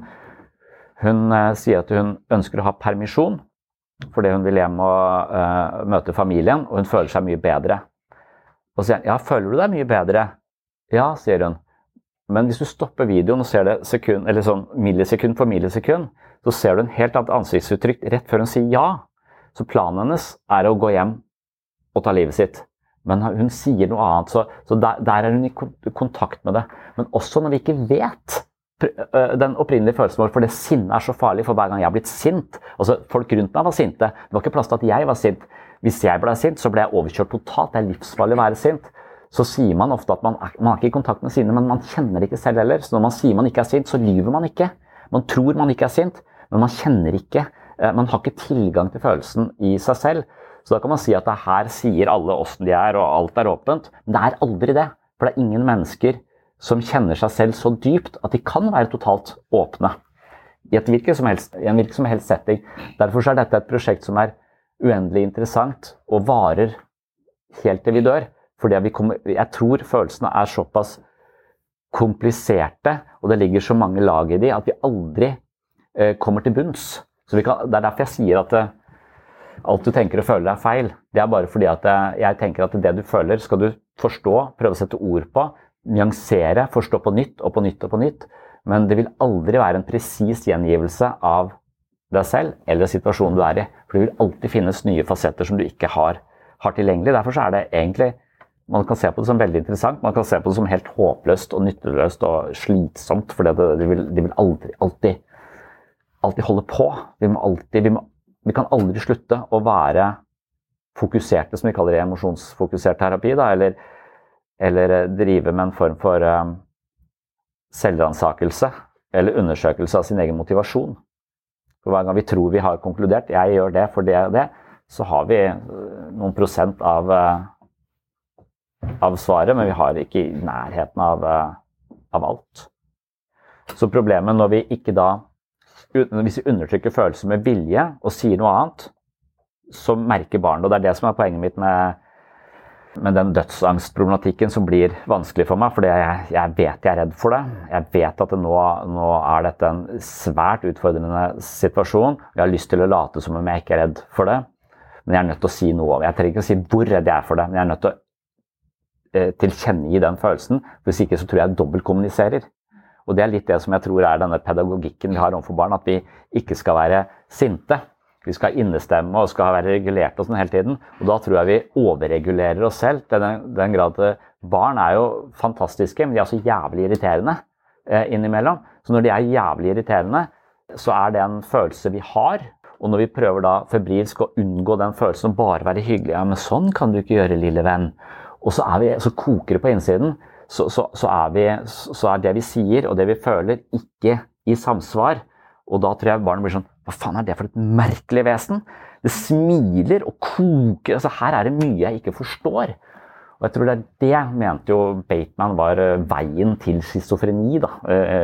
Speaker 12: hun sier at hun ønsker å ha permisjon, fordi hun vil hjem og uh, møte familien, og hun føler seg mye bedre. Og så sier han, ja, føler du deg mye bedre? Ja, sier hun. Men hvis du stopper videoen og ser det sekund, eller sånn millisekund for millisekund, så ser du en helt annet ansiktsuttrykk rett før hun sier ja. Så planen hennes er å gå hjem og ta livet sitt. Men hun sier noe annet, så, så der, der er hun i kontakt med det. Men også når vi ikke vet den opprinnelige følelsen vår, for det sinne er så farlig for hver gang jeg har blitt sint. Altså, folk rundt meg var sinte. Det var ikke plass til at jeg var sint. Hvis jeg ble sint, så ble jeg overkjørt totalt. Det er livsfarlig å være sint. Så sier man ofte at man er, man er ikke i kontakt med sinne, men man kjenner det ikke selv heller. Så når man sier man ikke er sint, så lyver man ikke. Man tror man ikke er sint, men man kjenner ikke. Man har ikke tilgang til følelsen i seg selv. Så da kan man si at det her sier alle hvordan de er, og alt er åpent. Men det er aldri det, for det er ingen mennesker som kjenner seg selv så dypt at de kan være totalt åpne i, et hvilket som helst, i en hvilken som helst setting. Derfor er dette et prosjekt som er uendelig interessant og varer helt til vi dør. Fordi vi kommer, jeg tror følelsene er såpass kompliserte, og det ligger så mange lag i de, at vi aldri eh, kommer til bunns. Så vi kan, det er derfor jeg sier at eh, alt du tenker og føler er feil. Det er bare fordi at eh, jeg tenker at det du føler skal du forstå, prøve å sette ord på, nyansere, forstå på nytt og på nytt og på nytt, men det vil aldri være en presis gjengivelse av deg selv eller situasjonen du er i, for det vil alltid finnes nye fasetter som du ikke har, har tilgjengelig. Derfor så er det egentlig, man kan se på det som veldig interessant, man kan se på det som helt håpløst og nytteløst og slitsomt, for det, det, vil, det vil aldri, alltid, alltid holde på. Vi, må alltid, vi, må, vi kan aldri slutte å være fokuserte, som vi kaller det emosjonsfokusert terapi, da, eller eller drive med en form for um, selvransakelse eller undersøkelse av sin egen motivasjon. For hver gang vi tror vi har konkludert, jeg gjør det for det og det, så har vi noen prosent av, uh, av svaret, men vi har ikke i nærheten av, uh, av alt. Så problemet når vi ikke da, hvis vi undertrykker følelser med vilje og sier noe annet, så merker barnet, og det er det som er poenget mitt med Men den dødsangstproblematikken som blir vanskelig for meg, fordi jeg, jeg vet jeg er redd for det. Jeg vet at det nå, nå er dette en svært utfordrende situasjon. Jeg har lyst til å late som om jeg ikke er redd for det. Men jeg er nødt til å si noe. Jeg trenger ikke å si hvor redd jeg er for det, men jeg er nødt til å eh, tilkjennegi den følelsen. Hvis ikke så tror jeg jeg dobbeltkommuniserer. Og det er litt det som jeg tror er denne pedagogikken vi har overfor barn, at vi ikke skal være sinte. Vi skal innestemme og skal være regulert og sånn hele tiden. Og da tror jeg vi overregulerer oss selv til den, den grad at barn er jo fantastiske, men de er også jævlig irriterende eh, innimellom. Så når de er jævlig irriterende, så er det en følelse vi har. Og når vi prøver da febrilsk å unngå den følelsen og bare være hyggelig, ja, men sånn kan du ikke gjøre, lille venn. Og så, er vi, så koker det på innsiden, så, så, så, er vi, så er det vi sier og det vi føler ikke i samsvar. Og da tror jeg barnet blir sånn, hva faen er det for et merkelig vesen? Det smiler og koker, altså her er det mye jeg ikke forstår. Og jeg tror det er det, mente jo Bateman var veien til schizofreni da,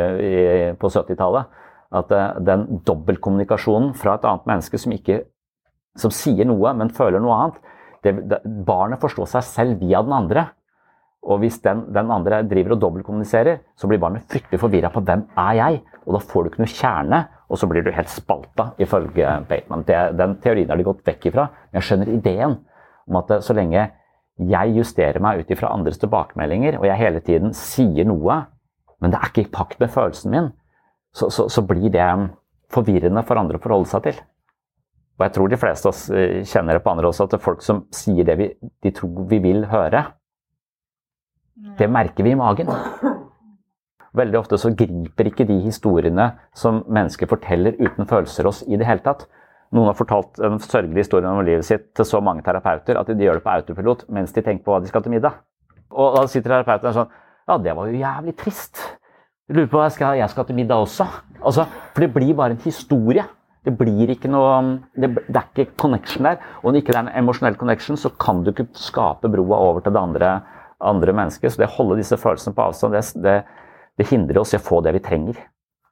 Speaker 12: på syttitallet. At den dobbeltkommunikasjonen fra et annet menneske som ikke, som sier noe, men føler noe annet, det, det, barnet forstår seg selv via den andre. Og hvis den, den andre driver og dobbeltkommuniserer, så blir barnet fryktelig forvirret på hvem er jeg? Og da får du ikke noe kjerne, og så blir du helt spalta, ifølge Bateman. Det, den teorien har de gått vekk ifra. Men jeg skjønner ideen om at så lenge jeg justerer meg ut ifra andres tilbakemeldinger, og jeg hele tiden sier noe, men det er ikke i pakt med følelsen min, så, så, så blir det forvirrende for andre å forholde seg til. Og jeg tror de fleste av oss kjenner det på andre også, at det er folk som sier det vi, de tror vi vil høre, Det merker vi i magen. Veldig ofte så griper ikke de historiene som mennesker forteller uten følelser oss i det hele tatt. Noen har fortalt en sørgelig historie om livet sitt til så mange terapeuter at de gjør det på autopilot mens de tenker på hva de skal til middag. Og da sitter terapeuten og sånn, ja, det var jo jævlig trist. Jeg lurer på hva jeg skal, jeg skal til middag også. Altså, for det blir bare en historie. Det blir ikke noe, det, det er ikke connection der. Og når ikke det er en emosjonell connection, så kan du ikke skape broa over til det andre, andre mennesker. Så det å holde disse følelsene på avstand, det, det, det hindrer oss i å få det vi trenger.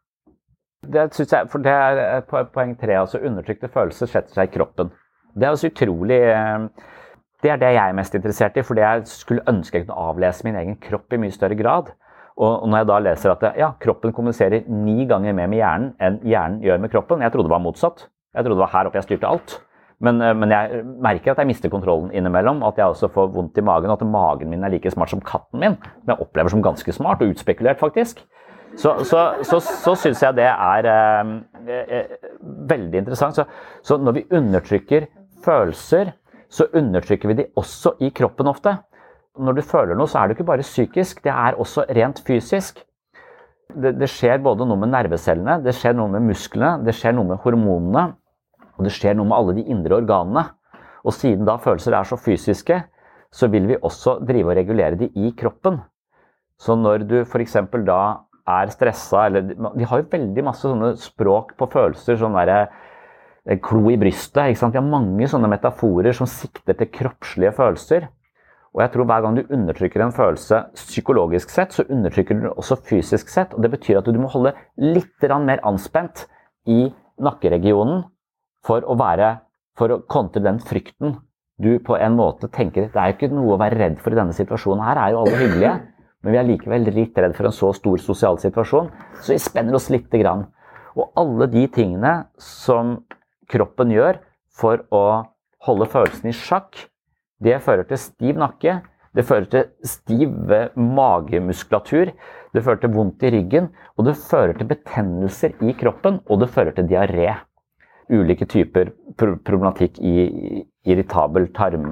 Speaker 12: Det synes jeg, for det er poeng tre, altså undertrykte følelser setter seg i kroppen. Det er også utrolig... Det er det jeg er mest interessert i, fordi jeg skulle ønske jeg kunne avlese min egen kropp i mye større grad. Og når jeg da leser at ja, kroppen kommuniserer ni ganger mer med hjernen enn hjernen gjør med kroppen. Jeg trodde det var motsatt. Jeg trodde det var her oppe jeg styrte alt. Men, men jeg merker at jeg mister kontrollen innimellom, at jeg også får vondt i magen, og at magen min er like smart som katten min. Men jeg opplever som ganske smart og utspekulert faktisk. Så, så, så, så synes jeg det er eh, eh, veldig interessant. Så, så når vi undertrykker følelser, så undertrykker vi de også i kroppen ofte. Når du føler noe, så er det ikke bare psykisk, det er også rent fysisk. Det, det skjer både noe med nervecellene, det skjer noe med musklene, det skjer noe med hormonene, og det skjer noe med alle de indre organene. Og siden da følelser er så fysiske, så vil vi også drive og regulere de i kroppen. Så når du for eksempel da er stresset, eller vi har jo veldig masse sånne språk på følelser, sånn der klo i brystet, ikke sant? Vi har mange sånne metaforer som sikter til kroppslige følelser. Og jeg tror hver gang du undertrykker en følelse psykologisk sett, så undertrykker du den også fysisk sett. Og det betyr at du må holde litt mer anspent i nakkeregionen for å være, for å kontre den frykten du på en måte tenker. Det er jo ikke noe å være redd for i denne situasjonen. Her er jo alle hyggelige, men vi er likevel litt redd for en så stor sosial situasjon. Så vi spenner oss litt grann. Og alle de tingene som kroppen gjør for å holde følelsen i sjakk, det fører til stiv nakke, det fører til stiv magemuskulatur, det fører til vondt i ryggen, og det fører til betennelser i kroppen, og det fører til diaré. Ulike typer problematikk i irritabel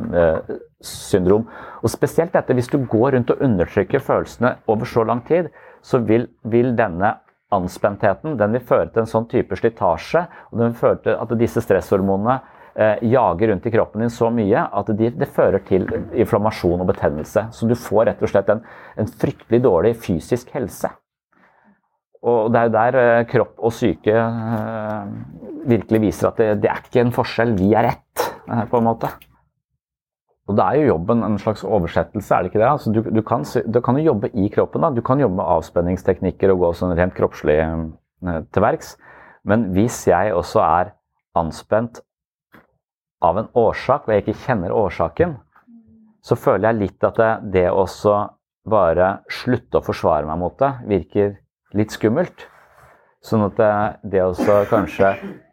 Speaker 12: tarmsyndrom. Og spesielt dette, hvis du går rundt og undertrykker følelsene over så lang tid, så vil, vil denne anspentheten, den vil føre til en sånn type slitasje, og den vil føre til at disse stresshormonene eh, jager rundt i kroppen din så mye at det, det fører til inflammasjon og betennelse. Så du får rett og slett en, en fryktelig dårlig fysisk helse. Og det er jo der eh, kropp og syke eh, virkelig viser at det, det er ikke en forskjell, vi er rett, eh, på en måte. Og det er jo jobben en slags oversettelse, er det ikke det? Altså, du, du, kan, du kan jo jobbe i kroppen, da. Du kan jobbe med avspenningsteknikker og gå sånn rent kroppslig eh, til verks. Men hvis jeg også er anspent av en årsak, og jeg ikke kjenner årsaken, så føler jeg litt at det, det også bare slutte å forsvare meg mot det, virker litt skummelt. Sånn at det, det også kanskje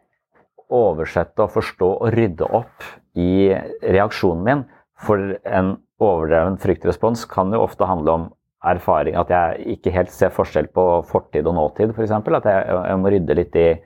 Speaker 12: oversette og forstå og rydde opp i reaksjonen min, for en overdreven fryktrespons kan jo ofte handle om erfaring, at jeg ikke helt ser forskjell på fortid og nåtid, for eksempel. At jeg, jeg må rydde litt i,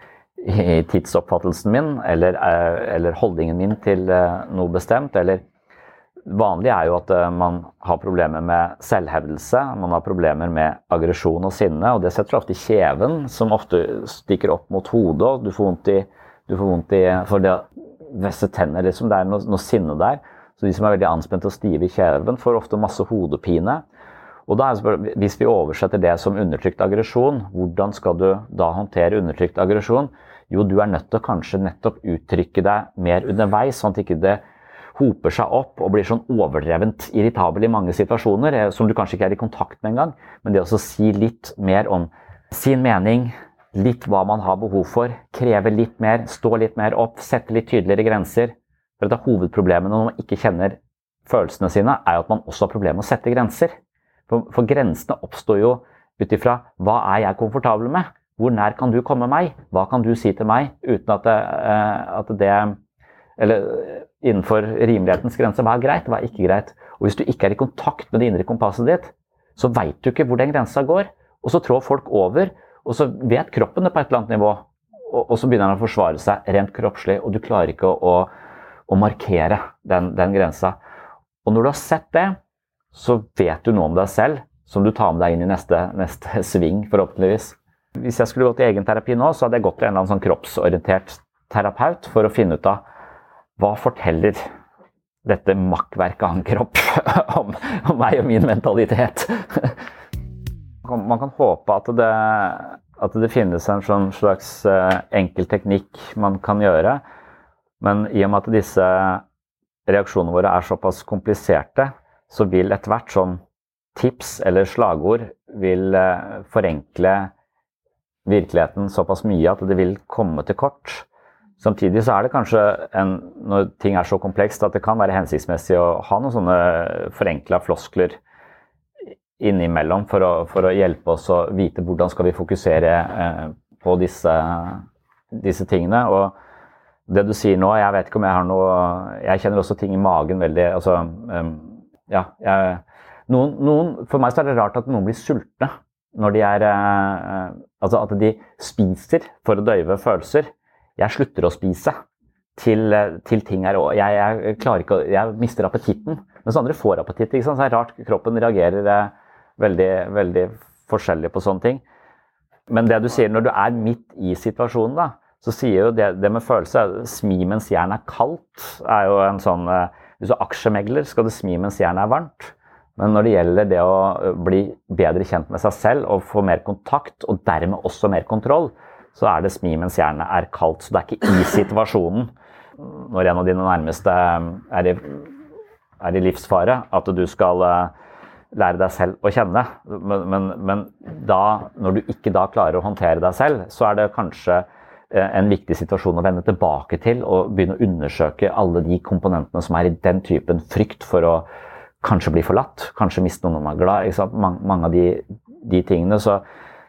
Speaker 12: i tidsoppfattelsen min, eller, eller holdningen min til noe bestemt. Eller vanlig er jo at man har problemer med selvhevdelse, man har problemer med aggresjon og sinne, og det setter ofte i kjeven, som ofte stikker opp mot hodet, og du får vondt i, du får vondt i for det vesse tenner, liksom, det er noe, noe sinne der. Så de som er veldig anspent og stive i kjeven får ofte masse hodepine. Og da er det spørsmål, hvis vi oversetter det som undertrykt aggresjon, hvordan skal du da håndtere undertrykt aggresjon? Jo, du er nødt til å kanskje nettopp uttrykke deg mer underveis, sånn at ikke det hoper seg opp og blir sånn overdrevent irritabel i mange situasjoner, som du kanskje ikke er i kontakt med engang. Men det å si litt mer om sin mening, litt hva man har behov for, kreve litt mer, stå litt mer opp, sette litt tydeligere grenser. For det er hovedproblemet når man ikke kjenner følelsene sine, er jo at man også har problemer med å sette grenser. For, for grensene oppstår jo utifra hva er jeg komfortabel med? Hvor nær kan du komme meg? Hva kan du si til meg uten at det, at det eller innenfor rimelighetens grense, hva er greit, hva er ikke greit? Og hvis du ikke er i kontakt med det indre kompasset ditt, så vet du ikke hvor den grensa går. Og så trår folk over, og så vet kroppen det på et eller annet nivå. Og, og så begynner han å forsvare seg rent kroppslig, og du klarer ikke å, å, å markere den, den grensa. Og når du har sett det, så vet du noe om deg selv, som du tar med deg inn i neste, neste sving, forhåpentligvis. Hvis jeg skulle gått i egen terapi nå, så hadde jeg gått til en eller annen sånn kroppsorientert terapeut for å finne ut av hva forteller dette makkverket av en kropp om, om meg og min mentalitet. Man kan håpe at det, at det finnes en sånn slags enkel teknikk man kan gjøre, men i og med at disse reaksjonene våre er såpass kompliserte, så vil etter hvert sånn tips eller slagord vil forenkle virkeligheten såpass mye at det vil komme til kort. Samtidig så er det kanskje, en, når ting er så komplekst, at det kan være hensiktsmessig å ha noen sånne forenkla floskler innimellom for å, for å hjelpe oss å vite hvordan skal vi fokusere eh, på disse, disse tingene. Og det du sier nå, jeg vet ikke om jeg har noe, jeg kjenner også ting i magen veldig, altså, um, ja, jeg, noen, noen, for meg så er det rart at noen blir sultne når de er, eh, altså at de spiser for å døyve følelser. Jeg slutter å spise til, til ting er, jeg, jeg klarer ikke, jeg mister appetitten, mens andre får appetit, ikke sant? Så er det rart, kroppen reagerer eh, veldig, veldig forskjellig på sånne ting. Men det du sier, når du er midt i situasjonen da, så sier jo det, det med følelse, smi mens jernet er kaldt, er jo en sånn, hvis du er aksjemegler, skal du smi mens jernet er varmt. Men når det gjelder det å bli bedre kjent med seg selv og få mer kontakt, og dermed også mer kontroll, så er det smi mens jernet er kaldt, så det er ikke i situasjonen. Når en av dine nærmeste er i, er i livsfare, at du skal lære deg selv å kjenne. Men, men, men da, når du ikke da klarer å håndtere deg selv, så er det kanskje en viktig situasjon å vende tilbake til, og begynne å undersøke alle de komponentene som er i den typen frykt for å kanskje bli forlatt, kanskje miste noen man er glad, ikke sant? Mange, mange av de, de tingene. Så,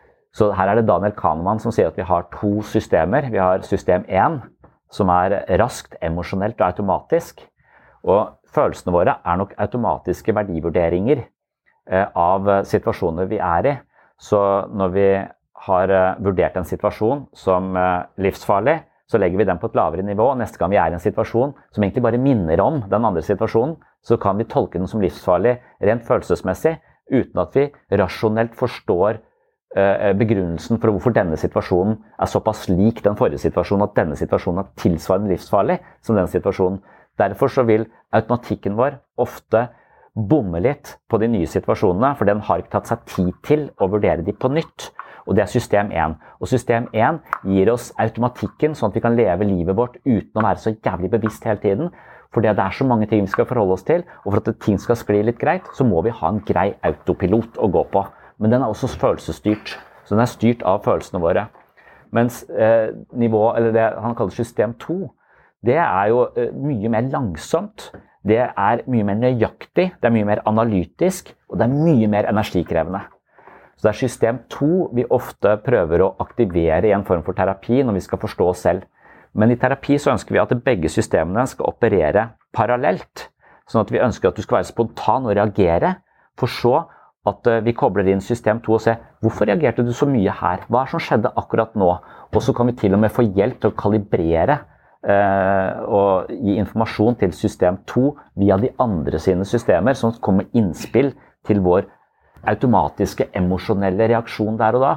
Speaker 12: så her er det Daniel Kahneman som sier at vi har to systemer. Vi har system én, som er raskt, emosjonelt og automatisk. Og følelsene våre er nok automatiske verdivurderinger eh, av situasjoner vi er i. Så når vi har eh, vurdert en situasjon som eh, livsfarlig, så legger vi den på et lavere nivå, og neste gang vi er i en situasjon som egentlig bare minner om den andre situasjonen, så kan vi tolke den som livsfarlig rent følelsesmessig, uten at vi rasjonelt forstår eh, begrunnelsen for hvorfor denne situasjonen er såpass lik den forrige situasjonen, at denne situasjonen er tilsvarende livsfarlig som den situasjonen. Derfor så vil automatikken vår ofte bomme litt på de nye situasjonene, for den har ikke tatt seg tid til å vurdere de på nytt. Og det er system én. Og system én gir oss automatikken, sånn at vi kan leve livet vårt uten å være så jævlig bevisst hele tiden. For det er så mange ting vi skal forholde oss til, og for at ting skal skli litt greit, så må vi ha en grei autopilot å gå på. Men den er også følelsesstyrt, så den er styrt av følelsene våre. Mens eh, nivå, eller det han kaller system to, det er jo eh, mye mer langsomt, det er mye mer nøyaktig, det er mye mer analytisk, og det er mye mer energikrevende. Så det er system to vi ofte prøver å aktivere i en form for terapi når vi skal forstå oss selv. Men i terapi så ønsker vi at begge systemene skal operere parallelt, sånn at vi ønsker at du skal være spontan og reagere, for så at vi kobler inn system to og ser, hvorfor reagerte du så mye her? Hva er det som skjedde akkurat nå? Og så kan vi til og med få hjelp til å kalibrere eh, og gi informasjon til system to via de andre sine systemer, sånn at det kommer innspill til vår automatiske emosjonelle reaksjon der og da.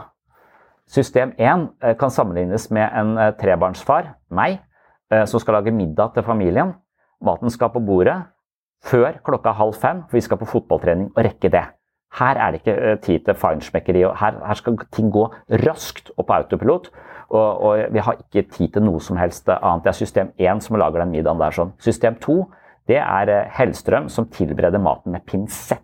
Speaker 12: System én kan sammenlignes med en trebarnsfar, meg, som skal lage middag til familien. Maten skal på bordet før klokka halv fem, for vi skal på fotballtrening og rekke det. Her er det ikke tid til feinschmeckeri, og her, her skal ting gå raskt opp på autopilot, og, og vi har ikke tid til noe som helst annet. Det er system én som lager den middagen der sånn. System to, det er Hellstrøm som tilbereder maten med pinsett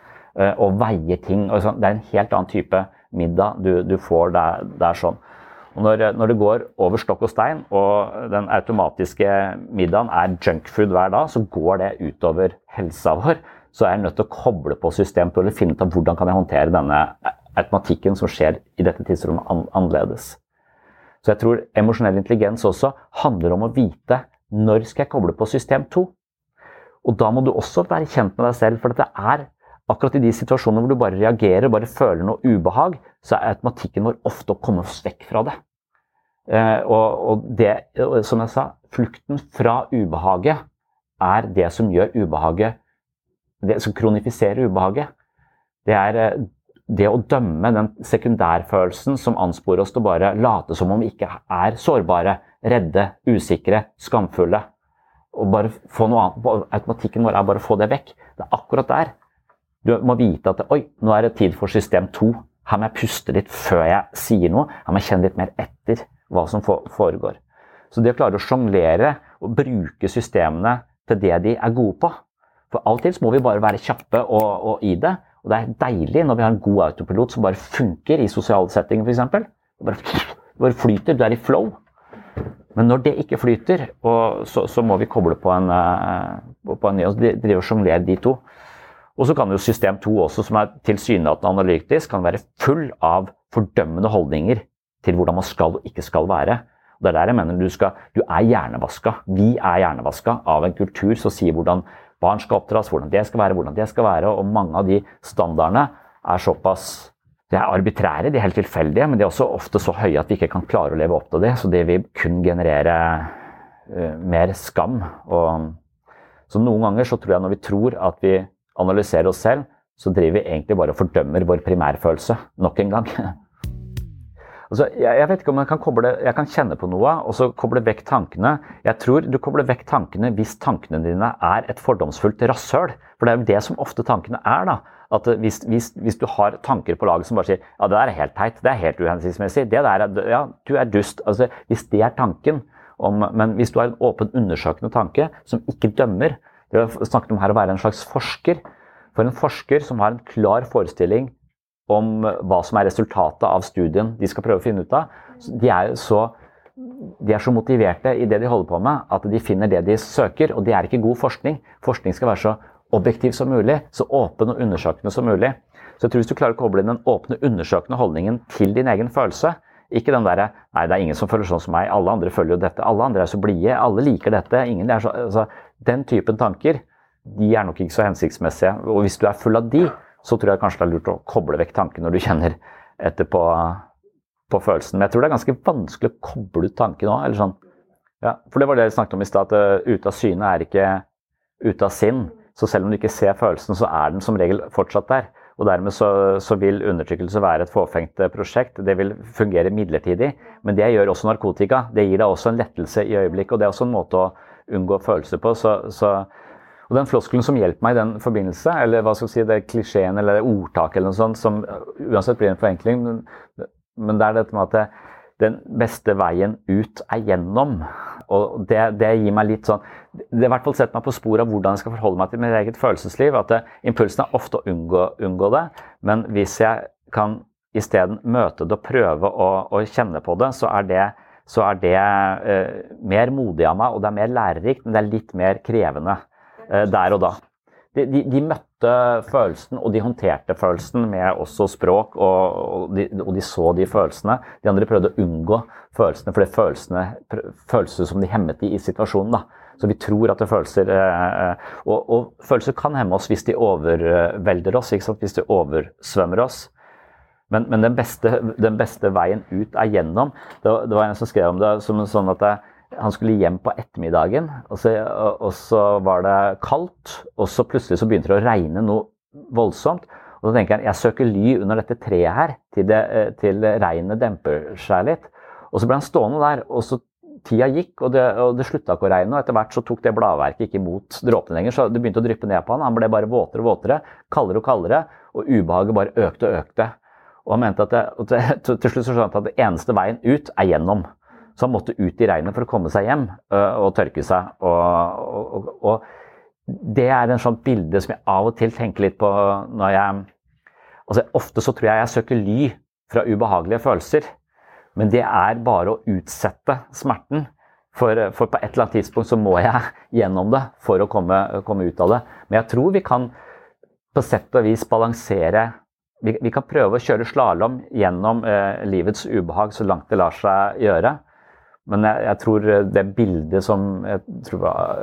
Speaker 12: og veier ting, og sånn. Det er en helt annen type middag du, du får der, der sånn. Og når, når det går over stokk og stein, og den automatiske middagen er junkfood hver dag, så går det utover helsa vår, så er jeg nødt til å koble på system til å finne ut av hvordan kan jeg håndtere denne automatikken som skjer i dette tidsrommet an, annerledes. Så jeg tror emosjonell intelligens også handler om å vite når skal jeg koble på system to. Og da må du også være kjent med deg selv, for dette er akkurat i de situasjonene hvor du bare reagerer og bare føler noe ubehag, så er automatikken vår ofte å komme oss vekk fra det. Eh, og, og det, som jeg sa, flukten fra ubehaget er det som gjør ubehaget det som kronifiserer ubehaget. Det er det å dømme den sekundærfølelsen som ansporer oss til å bare late som om vi ikke er sårbare, redde, usikre, skamfulle. Og bare få noe annet. Automatikken vår er bare å få det vekk. Det er akkurat der. Du må vite at oi, nå er det tid for system to. Her må jeg puste litt før jeg sier noe. Her må jeg kjenne litt mer etter hva som foregår. Så det å klare å jonglere og bruke systemene til det de er gode på. For alltid så må vi bare være kjappe og, og i det. Og det er deilig når vi har en god autopilot som bare funker i sosiale settinger for eksempel. Det bare, bare flyter, du er i flow. Men når det ikke flyter, og så, så må vi koble på en, på en ny, og drive og jonglere de to. Og så kan jo system to også, som er tilsynelatende analytisk, kan være full av fordømmende holdninger til hvordan man skal og ikke skal være. Og det er der jeg mener du, skal, du er hjernevasket. Vi er hjernevasket av en kultur som sier hvordan barn skal oppdras, hvordan det skal være, hvordan det skal være, og mange av de standardene er såpass, de er arbitrære, de er helt tilfeldige, men de er også ofte så høye at vi ikke kan klare å leve opp til det, så det vil kun generere uh, mer skam. Og, så noen ganger så tror jeg når vi tror at vi analyserer oss selv, så driver vi egentlig bare og fordømmer vår primærfølelse nok en gang. Altså, jeg, jeg vet ikke om jeg kan, koble, jeg kan kjenne på noe, og så koble vekk tankene. Jeg tror du kobler vekk tankene hvis tankene dine er et fordomsfullt rasshøl. For det er jo det som ofte tankene er da. At hvis, hvis, hvis du har tanker på laget som bare sier, ja det der er helt teit, det er helt uhensiktsmessig, det der er, ja du er dust. Altså, hvis det er tanken, om, men hvis du har en åpen undersøkende tanke som ikke dømmer, det er snakket om her å være en slags forsker. For en forsker som har en klar forestilling om hva som er resultatet av studien de skal prøve å finne ut av. De er så, de er så motiverte i det de holder på med, at de finner det de søker, og det er ikke god forskning. Forskning skal være så objektiv som mulig, så åpen og undersøkende som mulig. Så jeg tror hvis du klarer å koble inn den åpne undersøkende holdningen til din egen følelse, ikke den der, nei det er ingen som føler sånn som meg, alle andre følger jo dette, alle andre er så blide, alle liker dette, ingen er så, altså, den typen tanker, de er nok ikke så hensiktsmessige, og hvis du er full av de, så tror jeg kanskje det er lurt å koble vekk tanken når du kjenner etter på, på følelsen. Men jeg tror det er ganske vanskelig å koble ut tanken også, eller sånn. Ja, for det var det jeg snakket om i sted, at uh, ute av syne er ikke ute av sinn. Så selv om du ikke ser følelsen, så er den som regel fortsatt der. Og dermed så, så vil undertrykkelse være et fåfengt prosjekt. Det vil fungere midlertidig, men det gjør også narkotika. Det gir deg også en lettelse i øyeblikket, og det er også en måte å unngå følelser på. Så, så Og den floskelen som hjelper meg i den forbindelse, eller hva skal jeg si, det er klisjeen eller ordtak eller noe sånt, som uansett blir en forenkling, men, men det er dette med at det, den beste veien ut er gjennom. Og det, det gir meg litt sånn, det har i hvert fall sett meg på spor av hvordan jeg skal forholde meg til mitt eget følelsesliv, at det, impulsen er ofte å unngå, unngå det, men hvis jeg kan i stedet møte det og prøve å, å kjenne på det, så er det, så er det eh, mer modig av meg, og det er mer lærerikt, men det er litt mer krevende. Der og da. De, de, de møtte følelsen, og de håndterte følelsen med også språk, og, og, de, og de så de følelsene. De andre prøvde å unngå følelsene, for det er følelsene, følelser som de hemmet i, i situasjonen. Da. Så vi tror at det følelser, eh, og, og følelser kan hemme oss hvis de overvelder oss, ikke sant? Hvis de oversvømmer oss. Men, men den, beste, den beste veien ut er gjennom. Det, det var en som skrev om det som sånn at det, han skulle hjem på ettermiddagen, og så, og så var det kaldt, og så plutselig så begynte det å regne noe voldsomt. Og så tenker han, jeg søker ly under dette treet her, til, det, til regnet demper seg litt. Og så ble han stående der, og så tida gikk, og det, og det sluttet ikke å regne, og etter hvert så tok det bladverket ikke imot dråpene lenger, så det begynte å dryppe ned på han. Han ble bare våtere og våtere, kaldere og kaldere, og ubehaget bare økte og økte. Og han mente at det, og til, til slutt så skjønte han at det eneste veien ut er gjennom. Så han måtte ut i regnet for å komme seg hjem øh, og tørke seg. Og, og, og, og det er en sånn bilde som jeg av og til tenker litt på når jeg... Altså ofte så tror jeg jeg søker ly fra ubehagelige følelser. Men det er bare å utsette smerten. For, for på et eller annet tidspunkt så må jeg gjennom det for å komme, komme ut av det. Men jeg tror vi kan på sett og vis balansere... Vi, vi kan prøve å kjøre slalom gjennom eh, livets ubehag så langt det lar seg gjøre. Men jeg, jeg tror det bildet som jeg tror var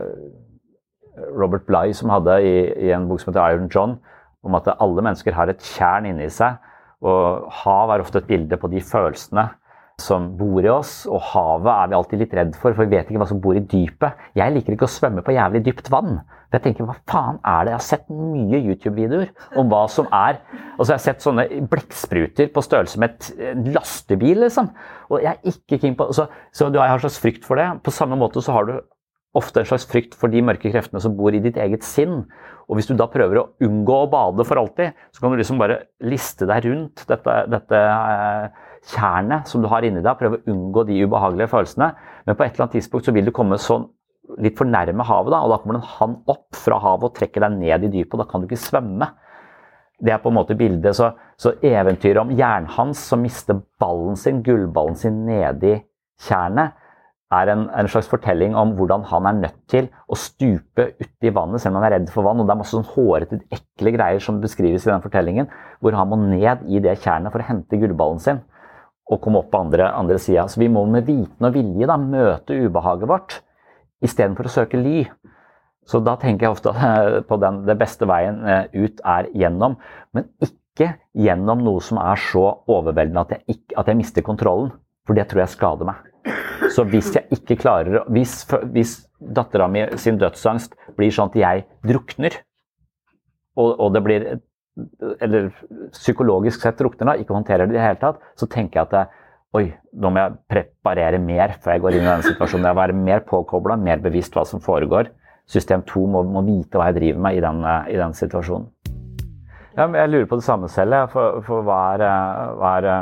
Speaker 12: Robert Bly som hadde i, i en bok som heter Iron John, om at alle mennesker har et kjern inni seg, og hav er ofte et bilde på de følelsene som bor i oss, og havet er vi alltid litt redd for, for vi vet ikke hva som bor i dypet. Jeg liker ikke å svømme på jævlig dypt vann. Jeg tenker, hva faen er det? Jeg har sett mye YouTube-videoer om hva som er. Og så har jeg sett sånne blekkspruter på størrelse med et lastebil, liksom. Og jeg er ikke keen på, så, så du har en slags frykt for det. På samme måte så har du ofte en slags frykt for de mørke kreftene som bor i ditt eget sinn. Og hvis du da prøver å unngå å bade for alltid, så kan du liksom bare liste deg rundt dette, dette eh, kjernet som du har inni deg, prøve å unngå de ubehagelige følelsene. Men på et eller annet tidspunkt så vil du komme sånn litt for nærme havet da, og da kommer en hann opp fra havet og trekker deg ned i dypet, og da kan du ikke svømme. Det er på en måte bildet, så, så eventyret om jernhans som mister ballen sin, gullballen sin nede i kjernet, er en, en slags fortelling om hvordan han er nødt til å stupe ut i vannet, selv om han er redd for vann, og det er masse sånn hårete, ekle greier som beskrives i den fortellingen, hvor han må ned i det kjernet for å hente gullballen sin, og komme opp på andre, andre siden. Så vi må med viten og vilje da, møte ubehaget vårt, i stedet for å søke ly. Så da tenker jeg ofte på den, det beste veien ut er gjennom, men ikke gjennom noe som er så overveldende at jeg, ikke, at jeg mister kontrollen, for det tror jeg skader meg. Så hvis jeg ikke klarer, hvis, hvis datteren min sin dødsangst blir sånn at jeg drukner, og, og det blir, eller psykologisk sett drukner da, ikke håndterer det i det hele tatt, så tenker jeg at det, oi, nå må jeg preparere mer før jeg går inn i denne situasjonen. Jeg må være mer påkoblet, mer bevisst hva som foregår. System to må, må vite hva jeg driver med i den, i den situasjonen. Ja, men jeg lurer på det samme selv, for, for hva er, hva er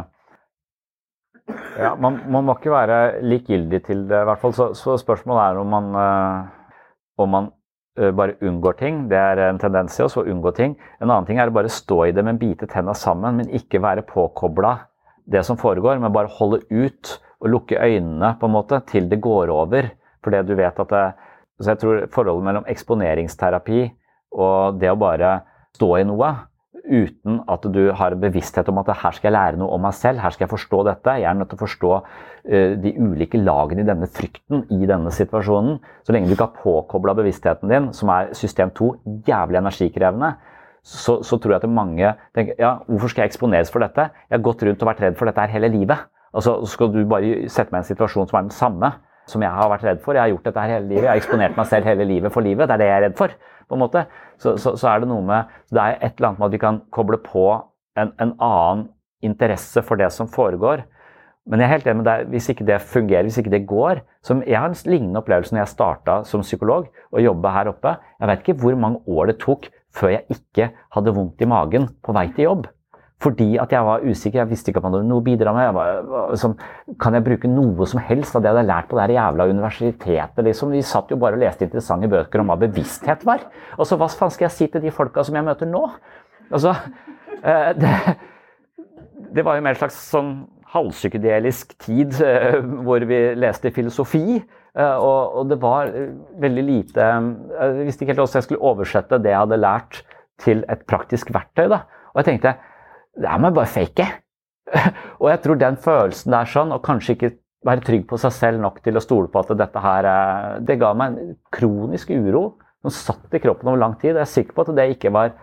Speaker 12: ja, man, man må ikke være likegyldig til det, i hvert fall. Så, så spørsmålet er om man, uh, om man uh, bare unngår ting. Det er en tendens til oss å unngå ting. En annen ting er å bare stå i det, men bite tennene sammen, men ikke være påkoblet det som foregår, men bare holde ut og lukke øynene på en måte til det går over. For det du vet at det, så jeg tror forholdet mellom eksponeringsterapi og det å bare stå i noe, uten at du har bevissthet om at her skal jeg lære noe om meg selv, her skal jeg forstå dette, jeg er nødt til å forstå uh, de ulike lagene i denne frykten, i denne situasjonen. Så lenge du ikke har påkoblet bevisstheten din, som er system to, jævlig energikrevende, så, så tror jeg at mange tenker, ja, hvorfor skal jeg eksponeres for dette? Jeg har gått rundt og vært redd for dette her hele livet. Altså, skal du bare sette meg i en situasjon som er den samme, som jeg har vært redd for. Jeg har gjort dette her hele livet, jeg har eksponert meg selv hele livet for livet, det er det jeg er redd for. På en måte, så, så, så er det noe med, det er et eller annet med at vi kan koble på en, en annen interesse for det som foregår. Men jeg er helt enig med deg, hvis ikke det fungerer, hvis ikke det går, som jeg har en lignende opplevelse når jeg startet som psykolog og jobbet her oppe. Jeg vet ikke hvor mange år det tok før jeg ikke hadde vondt i magen på vei til jobb. Fordi at jeg var usikker, jeg visste ikke om jeg hadde noe å bidra med. Jeg var, som, kan jeg bruke noe som helst av det jeg hadde lært på det her jævla universitetet? Liksom? Vi satt jo bare og leste interessante bøker om hva bevissthet var. Og så hva faen skal jeg si til de folka som jeg møter nå? Altså, det, det var jo mer slags sånn halvpsykedelisk tid hvor vi leste filosofi. Og, og det var veldig lite, jeg visste ikke helt hvordan jeg skulle oversette det jeg hadde lært til et praktisk verktøy. Da. Og jeg tenkte, det er meg bare fake. Og jeg tror den følelsen der sånn, og kanskje ikke være trygg på seg selv nok til å stole på at dette her, det ga meg en kronisk uro som satt i kroppen over lang tid. Jeg er sikker på at det ikke var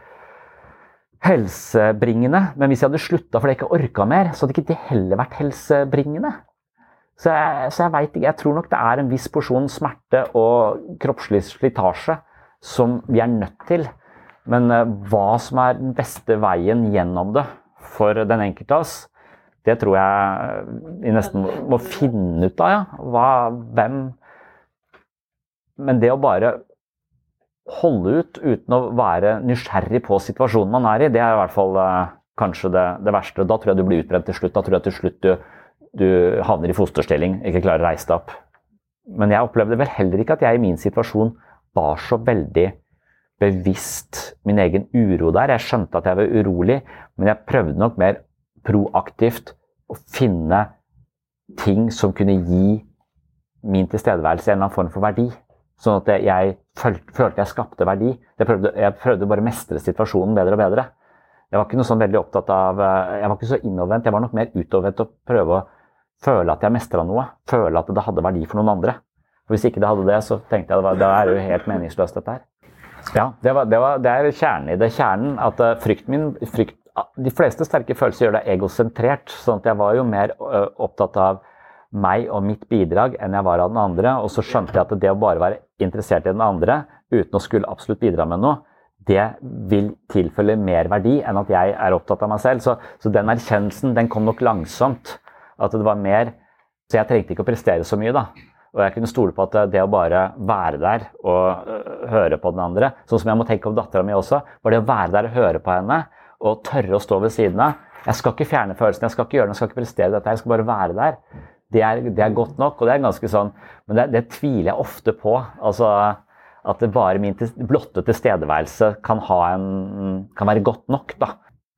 Speaker 12: helsebringende, men hvis jeg hadde sluttet for det jeg ikke orket mer, så hadde ikke det heller vært helsebringende. Så jeg, så jeg vet ikke, jeg tror nok det er en viss porsjon smerte og kroppslig slitasje som vi er nødt til. Men hva som er den beste veien gjennom det for den enkelte av oss, det tror jeg vi nesten må finne ut av, ja. Hva, hvem... Men det å bare holde ut uten å være nysgjerrig på situasjonen man er i, det er i hvert fall uh, kanskje det, det verste. Da tror jeg du blir utbrent til slutt. Da tror jeg til slutt du, du havner i fosterstilling, ikke klarer å reise deg opp. Men jeg opplevde vel heller ikke at jeg i min situasjon var så veldig bevisst min egen uro der. Jeg skjønte at jeg var urolig, men jeg prøvde nok mer proaktivt å finne ting som kunne gi min tilstedeværelse en eller annen form for verdi. Sånn at jeg følte, følte jeg skapte verdi. Jeg prøvde, jeg prøvde bare å mestre situasjonen bedre og bedre. Jeg var ikke noe sånn veldig opptatt av, jeg var ikke så innovervendt, jeg var nok mer utovervendt å prøve å føle at jeg mestret noe, føle at det hadde verdi for noen andre. For hvis ikke det hadde det, så tenkte jeg at det er jo helt meningsløst dette her. Ja, det, var, det, var, det er kjernen i det. Kjernen at frykten min, frykt de fleste sterke følelser gjør deg egosentrert, sånn at jeg var jo mer uh, opptatt av meg og mitt bidrag enn jeg var av den andre, og så skjønte jeg at det å bare være interessert i den andre, uten å skulle absolutt bidra med noe, det vil tilfelle mer verdi enn at jeg er opptatt av meg selv. Så, så den erkjennelsen, den kom nok langsomt, at det var mer, så jeg trengte ikke å prestere så mye da. Og jeg kunne stole på at det å bare være der og uh, høre på den andre, sånn som jeg må tenke om datteren min også, var det å være der og høre på henne, og tørre å stå ved siden av. Jeg skal ikke fjerne følelsen, jeg skal ikke gjøre det, jeg skal ikke prestere dette, jeg skal bare være der. Det er, det er godt nok, og det er ganske sånn, men det, det tviler jeg ofte på, altså at det bare min til, blotte tilstedeværelse kan, ha en, kan være godt nok da.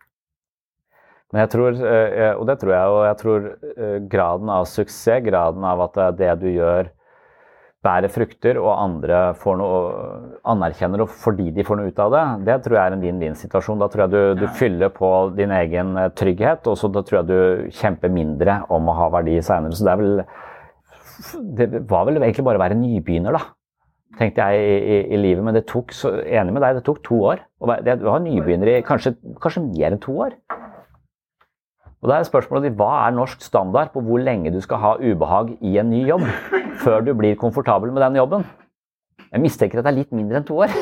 Speaker 12: Men jeg tror, og det tror jeg, og jeg tror graden av suksess, graden av at det du gjør bærer frukter, og andre får noe, anerkjenner fordi de får noe ut av det, det tror jeg er en vinn-vinn-situasjon. Da tror jeg du, du fyller på din egen trygghet, og så da tror jeg du kjemper mindre om å ha verdi senere. Så det er vel, det var vel egentlig bare å være nybegynner da, tenkte jeg i, i, i livet, men det tok, så enig med deg, det tok to år. Og det var nybegynner i kanskje, kanskje mer enn to år. Og da er spørsmålet, hva er norsk standard på hvor lenge du skal ha ubehag i en ny jobb, før du blir komfortabel med den jobben? Jeg mistenker at det er litt mindre enn to år.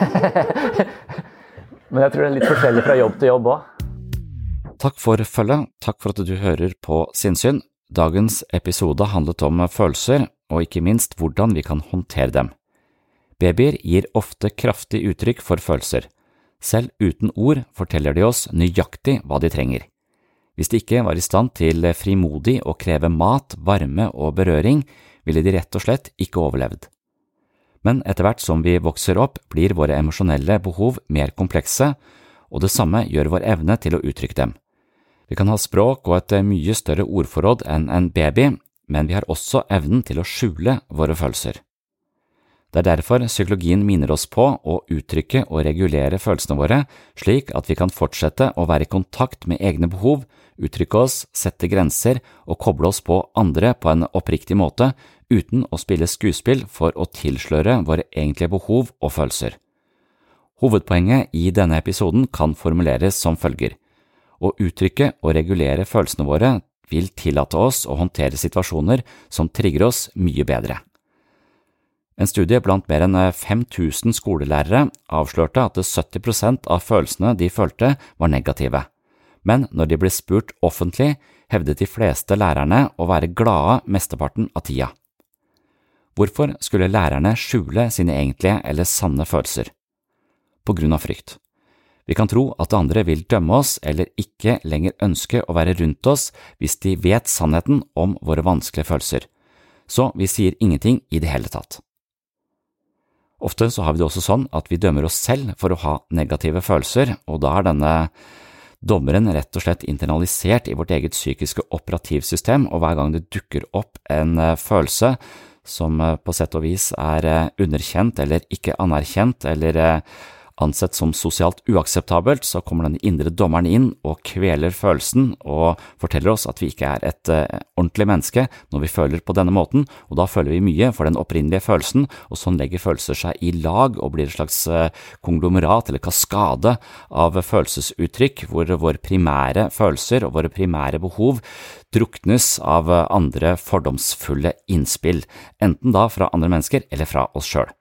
Speaker 12: Men jeg tror det er litt forskjellig fra jobb til jobb også.
Speaker 11: Takk for følget, takk for at du hører på Sinnsyn. Dagens episode handlet om følelser, og ikke minst hvordan vi kan håndtere dem. Babyer gir ofte kraftig uttrykk for følelser. Selv uten ord forteller de oss nøyaktig hva de trenger. Hvis de ikke var i stand til frimodig å kreve mat, varme og berøring, ville de rett og slett ikke overlevd. Men etter hvert som vi vokser opp, blir våre emosjonelle behov mer komplekse, og det samme gjør vår evne til å uttrykke dem. Vi kan ha språk og et mye større ordforråd enn en baby, men vi har også evnen til å skjule våre følelser. Det er derfor psykologien minner oss på å uttrykke og regulere følelsene våre, slik at vi kan fortsette å være i kontakt med egne behov, uttrykke oss, sette grenser og koble oss på andre på en oppriktig måte, uten å spille skuespill for å tilsløre våre egentlige behov og følelser. Hovedpoenget i denne episoden kan formuleres som følger. Å uttrykke og regulere følelsene våre vil tillate oss å håndtere situasjoner som trigger oss mye bedre. En studie blant mer enn fem tusen skolelærere avslørte at sytti prosent av følelsene de følte var negative. Men når de ble spurt offentlig, hevdet de fleste lærerne å være glade mesteparten av tida. Hvorfor skulle lærerne skjule sine egentlige eller sanne følelser? På grunn av frykt. Vi kan tro at andre vil dømme oss eller ikke lenger ønske å være rundt oss hvis de vet sannheten om våre vanskelige følelser. Så vi sier ingenting i det hele tatt. Ofte så har vi det også sånn at vi dømmer oss selv for å ha negative følelser, og da er denne dommeren rett og slett internalisert i vårt eget psykiske operativsystem, og hver gang det dukker opp en følelse som på sett og vis er underkjent eller ikke anerkjent eller ansett som sosialt uakseptabelt, så kommer den indre dommeren inn og kveler følelsen og forteller oss at vi ikke er et uh, ordentlig menneske når vi føler på denne måten, og da føler vi mye for den opprinnelige følelsen, og sånn legger følelser seg i lag og blir et slags uh, konglomerat eller kaskade av følelsesuttrykk, hvor våre primære følelser og våre primære behov druknes av uh, andre fordomsfulle innspill, enten da fra andre mennesker eller fra oss selv.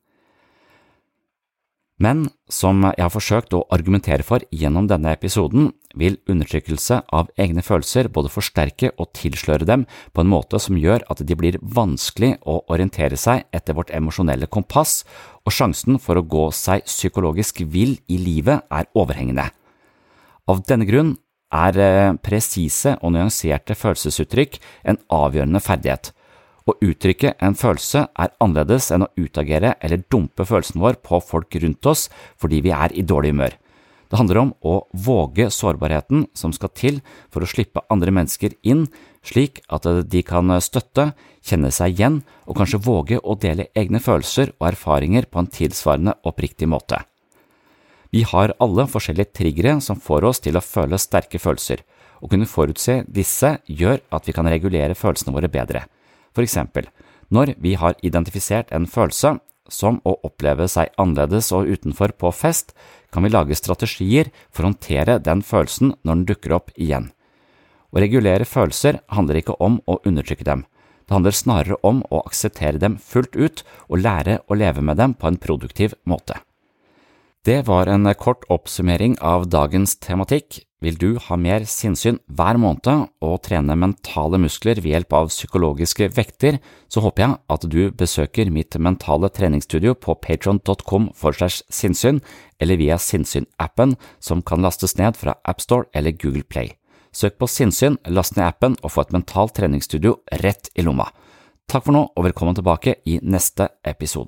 Speaker 11: Men som jeg har forsøkt å argumentere for gjennom denne episoden, vil undertrykkelse av egne følelser både forsterke og tilsløre dem på en måte som gjør at de blir vanskelig å orientere seg etter vårt emosjonelle kompass, og sjansen for å gå seg psykologisk vill i livet er overhengende. Av denne grunn er presise og nyanserte følelsesuttrykk en avgjørende ferdighet. Å uttrykke en følelse er annerledes enn å utagere eller dumpe følelsen vår på folk rundt oss fordi vi er i dårlig humør. Det handler om å våge sårbarheten som skal til for å slippe andre mennesker inn, slik at de kan støtte, kjenne seg igjen og kanskje våge å dele egne følelser og erfaringer på en tilsvarende oppriktig måte. Vi har alle forskjellige triggere som får oss til å føle sterke følelser. Å kunne forutse disse gjør at vi kan regulere følelsene våre bedre. For eksempel, når vi har identifisert en følelse, som å oppleve seg annerledes og utenfor på fest, kan vi lage strategier for å håndtere den følelsen når den dukker opp igjen. Å regulere følelser handler ikke om å undertrykke dem. Det handler snarere om å akseptere dem fullt ut og lære å leve med dem på en produktiv måte. Det var en kort oppsummering av dagens tematikk. Vil du ha mer sinnssyn hver måned og trene mentale muskler ved hjelp av psykologiske vekter, så håper jeg at du besøker mitt mentale treningsstudio på patreon dot com slash sinnssyn eller via Sinnssyn-appen som kan lastes ned fra AppStore eller Google Play. Søk på Sinnssyn, last ned appen og få et mentalt treningsstudio rett i lomma. Takk for nå og velkommen tilbake i neste episode.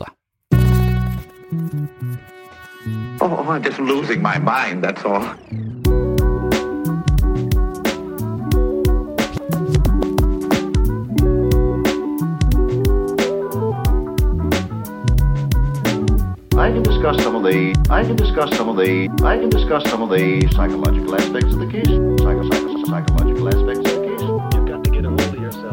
Speaker 5: Oh, I'm just losing my mind, that's all. I can discuss some of the I can discuss some of the I can discuss some of the psychological aspects of the case. Psycho, psycho, psychological aspects of the case.
Speaker 6: You've got to get a hold of yourself.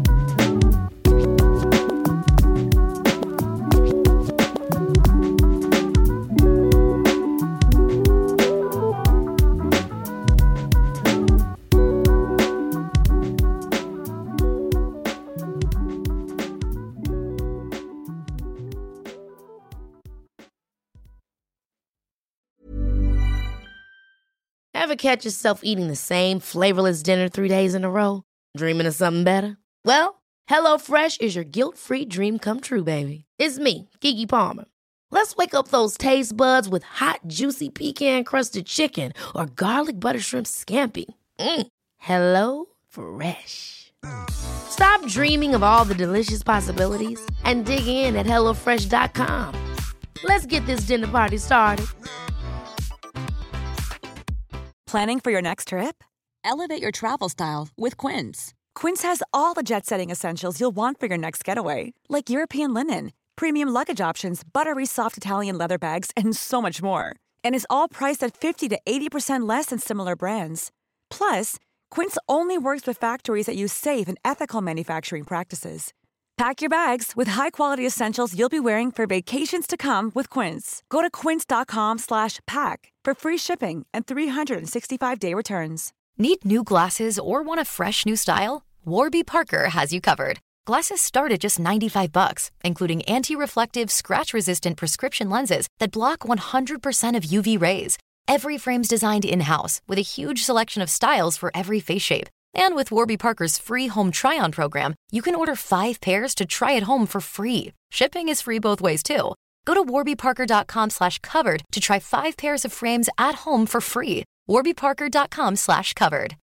Speaker 3: Ever catch yourself eating the same flavorless dinner three days in a row? Dreaming of something better? Well, HelloFresh is your guilt-free dream come true, baby. It's me, Keke Palmer. Let's wake up those taste buds with hot, juicy pecan-crusted chicken or garlic butter shrimp scampi. Mm. Hello Fresh. Stop dreaming of all the delicious possibilities and dig in at hello fresh dot com. Let's get this dinner party started.
Speaker 14: Planning for your next trip?
Speaker 15: Elevate your travel style with Quince.
Speaker 14: Quince has all the jet-setting essentials you'll want for your next getaway, like European linen, premium luggage options, buttery soft Italian leather bags, and so much more. And is all priced at fifty to eighty percent less than similar brands. Plus, Quince only works with factories that use safe and ethical manufacturing practices. Pack your bags with high-quality essentials you'll be wearing for vacations to come with Quince. Go to quince dot com slash pack for free shipping and three sixty-five day returns.
Speaker 16: Need new glasses or want a fresh new style? Warby Parker has you covered. Glasses start at just ninety-five bucks, including anti-reflective, scratch-resistant prescription lenses that block one hundred percent of U V rays. Every frame's designed in-house with a huge selection of styles for every face shape. And with Warby Parker's free home try-on program, you can order five pairs to try at home for free. Shipping is free both ways, too. Go to warby parker dot com slash covered to try five pairs of frames at home for free. warby parker dot com slash covered.